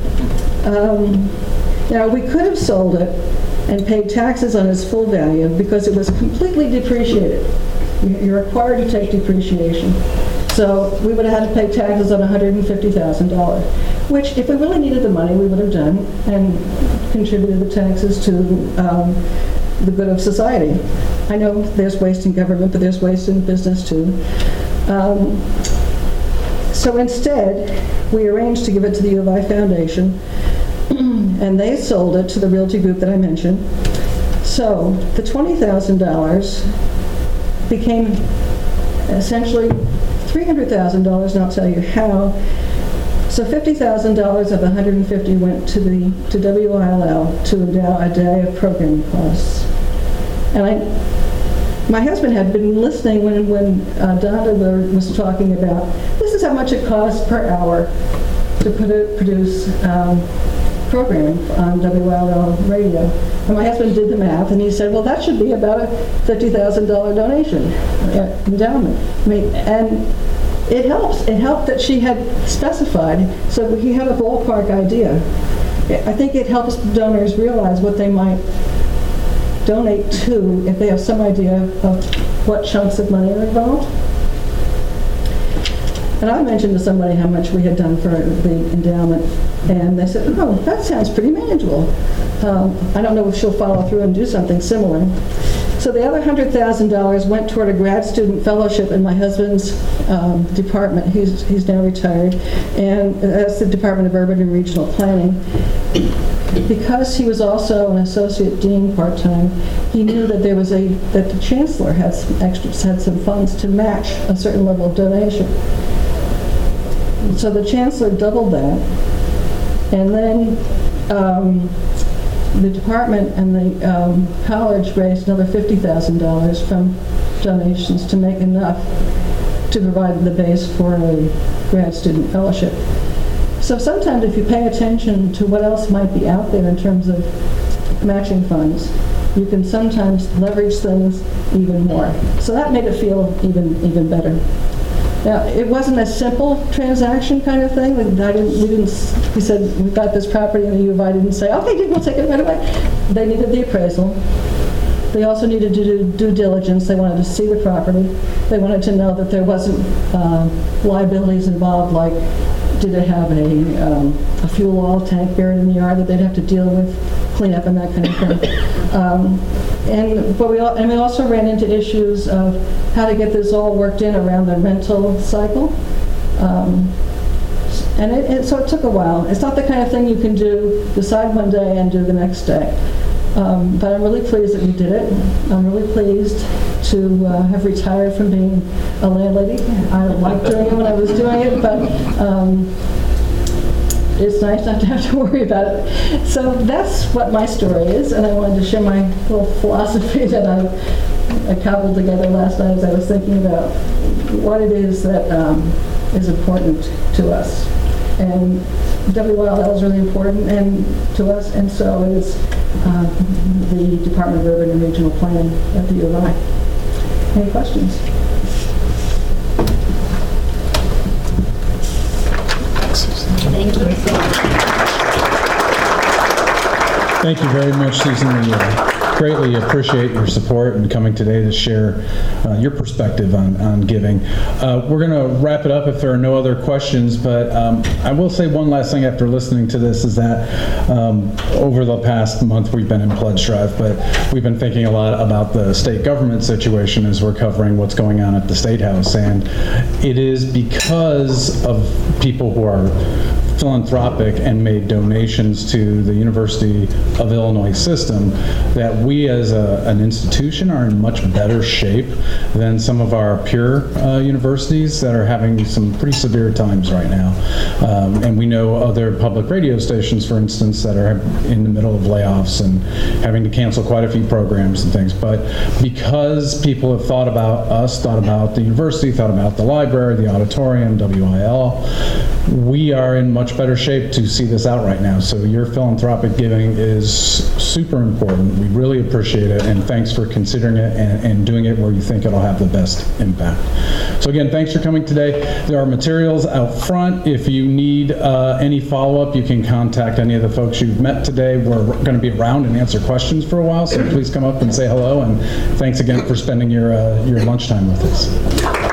Speaker 13: um, now, we could have sold it and paid taxes on its full value because it was completely depreciated. You're required to take depreciation. So we would have had to pay taxes on one hundred fifty thousand dollars, which if we really needed the money, we would have done and contributed the taxes to um, the good of society. I know there's waste in government, but there's waste in business too. Um, so instead, we arranged to give it to the U of I Foundation, and they sold it to the realty group that I mentioned. So the twenty thousand dollars became essentially three hundred thousand dollars, and I'll tell you how. So fifty thousand dollars of the one hundred fifty went to the to W I L L to endow a day of programming costs. And I, my husband had been listening when when uh, Donna was talking about this is how much it costs per hour to put it, produce um, programming on W I L L radio. And my husband did the math, and he said, well, that should be about a fifty thousand dollars donation, uh, endowment. I mean, and it helps. It helped that she had specified, so he had a ballpark idea. I think it helps donors realize what they might donate to if they have some idea of what chunks of money are involved. And I mentioned to somebody how much we had done for the endowment, and they said, oh, that sounds pretty manageable. Um, I don't know if she'll follow through and do something similar. So the other one hundred thousand dollars went toward a grad student fellowship in my husband's um, department. He's, he's now retired, and that's the Department of Urban and Regional Planning. Because he was also an associate dean part-time, he knew that there was a, that the chancellor had some extra, had some funds to match a certain level of donation. So the chancellor doubled that, and then um, the department and the um, college raised another fifty thousand dollars from donations to make enough to provide the base for a grad student fellowship. So sometimes if you pay attention to what else might be out there in terms of matching funds, you can sometimes leverage things even more. So that made it feel even even better. Now, it wasn't a simple transaction kind of thing. I didn't, we didn't, he said, we've got this property, and the U of I didn't say, okay, we'll take it right away. They needed the appraisal. They also needed to do due diligence. They wanted to see the property. They wanted to know that there wasn't uh, liabilities involved, like did it have a, um, a fuel oil tank buried in the yard that they'd have to deal with, clean up and that kind of thing. Um, and but we all, and we also ran into issues of how to get this all worked in around the rental cycle. Um, and it, it, so it took a while. It's not the kind of thing you can do, decide one day and do the next day. Um, but I'm really pleased that we did it. I'm really pleased to uh, have retired from being a landlady. I liked doing it when I was doing it, but um, it's nice not to have to worry about it. So that's what my story is, and I wanted to share my little philosophy that I, I cobbled together last night as I was thinking about what it is that um, is important to us. And W I L L is really important and to us, and so is uh, the Department of Urban and Regional Planning at the U of I. Any questions?
Speaker 2: Thank you.
Speaker 1: Thank you very much, Susan. We uh, greatly appreciate your support and coming today to share uh, your perspective on, on giving. Uh, we're going to wrap it up if there are no other questions, but um, I will say one last thing after listening to this is that um, over the past month we've been in pledge drive, but we've been thinking a lot about the state government situation as we're covering what's going on at the State House, and it is because of people who are philanthropic and made donations to the University of Illinois system that we as a, an institution are in much better shape than some of our peer uh, universities that are having some pretty severe times right now. Um, and we know other public radio stations, for instance, that are in the middle of layoffs and having to cancel quite a few programs and things. But because people have thought about us, thought about the university, thought about the library, the auditorium, W I L, we are in much better shape to see this out right now. So your philanthropic giving is super important. We really appreciate it, and thanks for considering it and, and doing it where you think it'll have the best impact. So again, thanks for coming today. There are materials out front. If you need uh, any follow-up, you can contact any of the folks you've met today. We're going to be around and answer questions for a while, so please come up and say hello, and thanks again for spending your, uh, your lunchtime with us.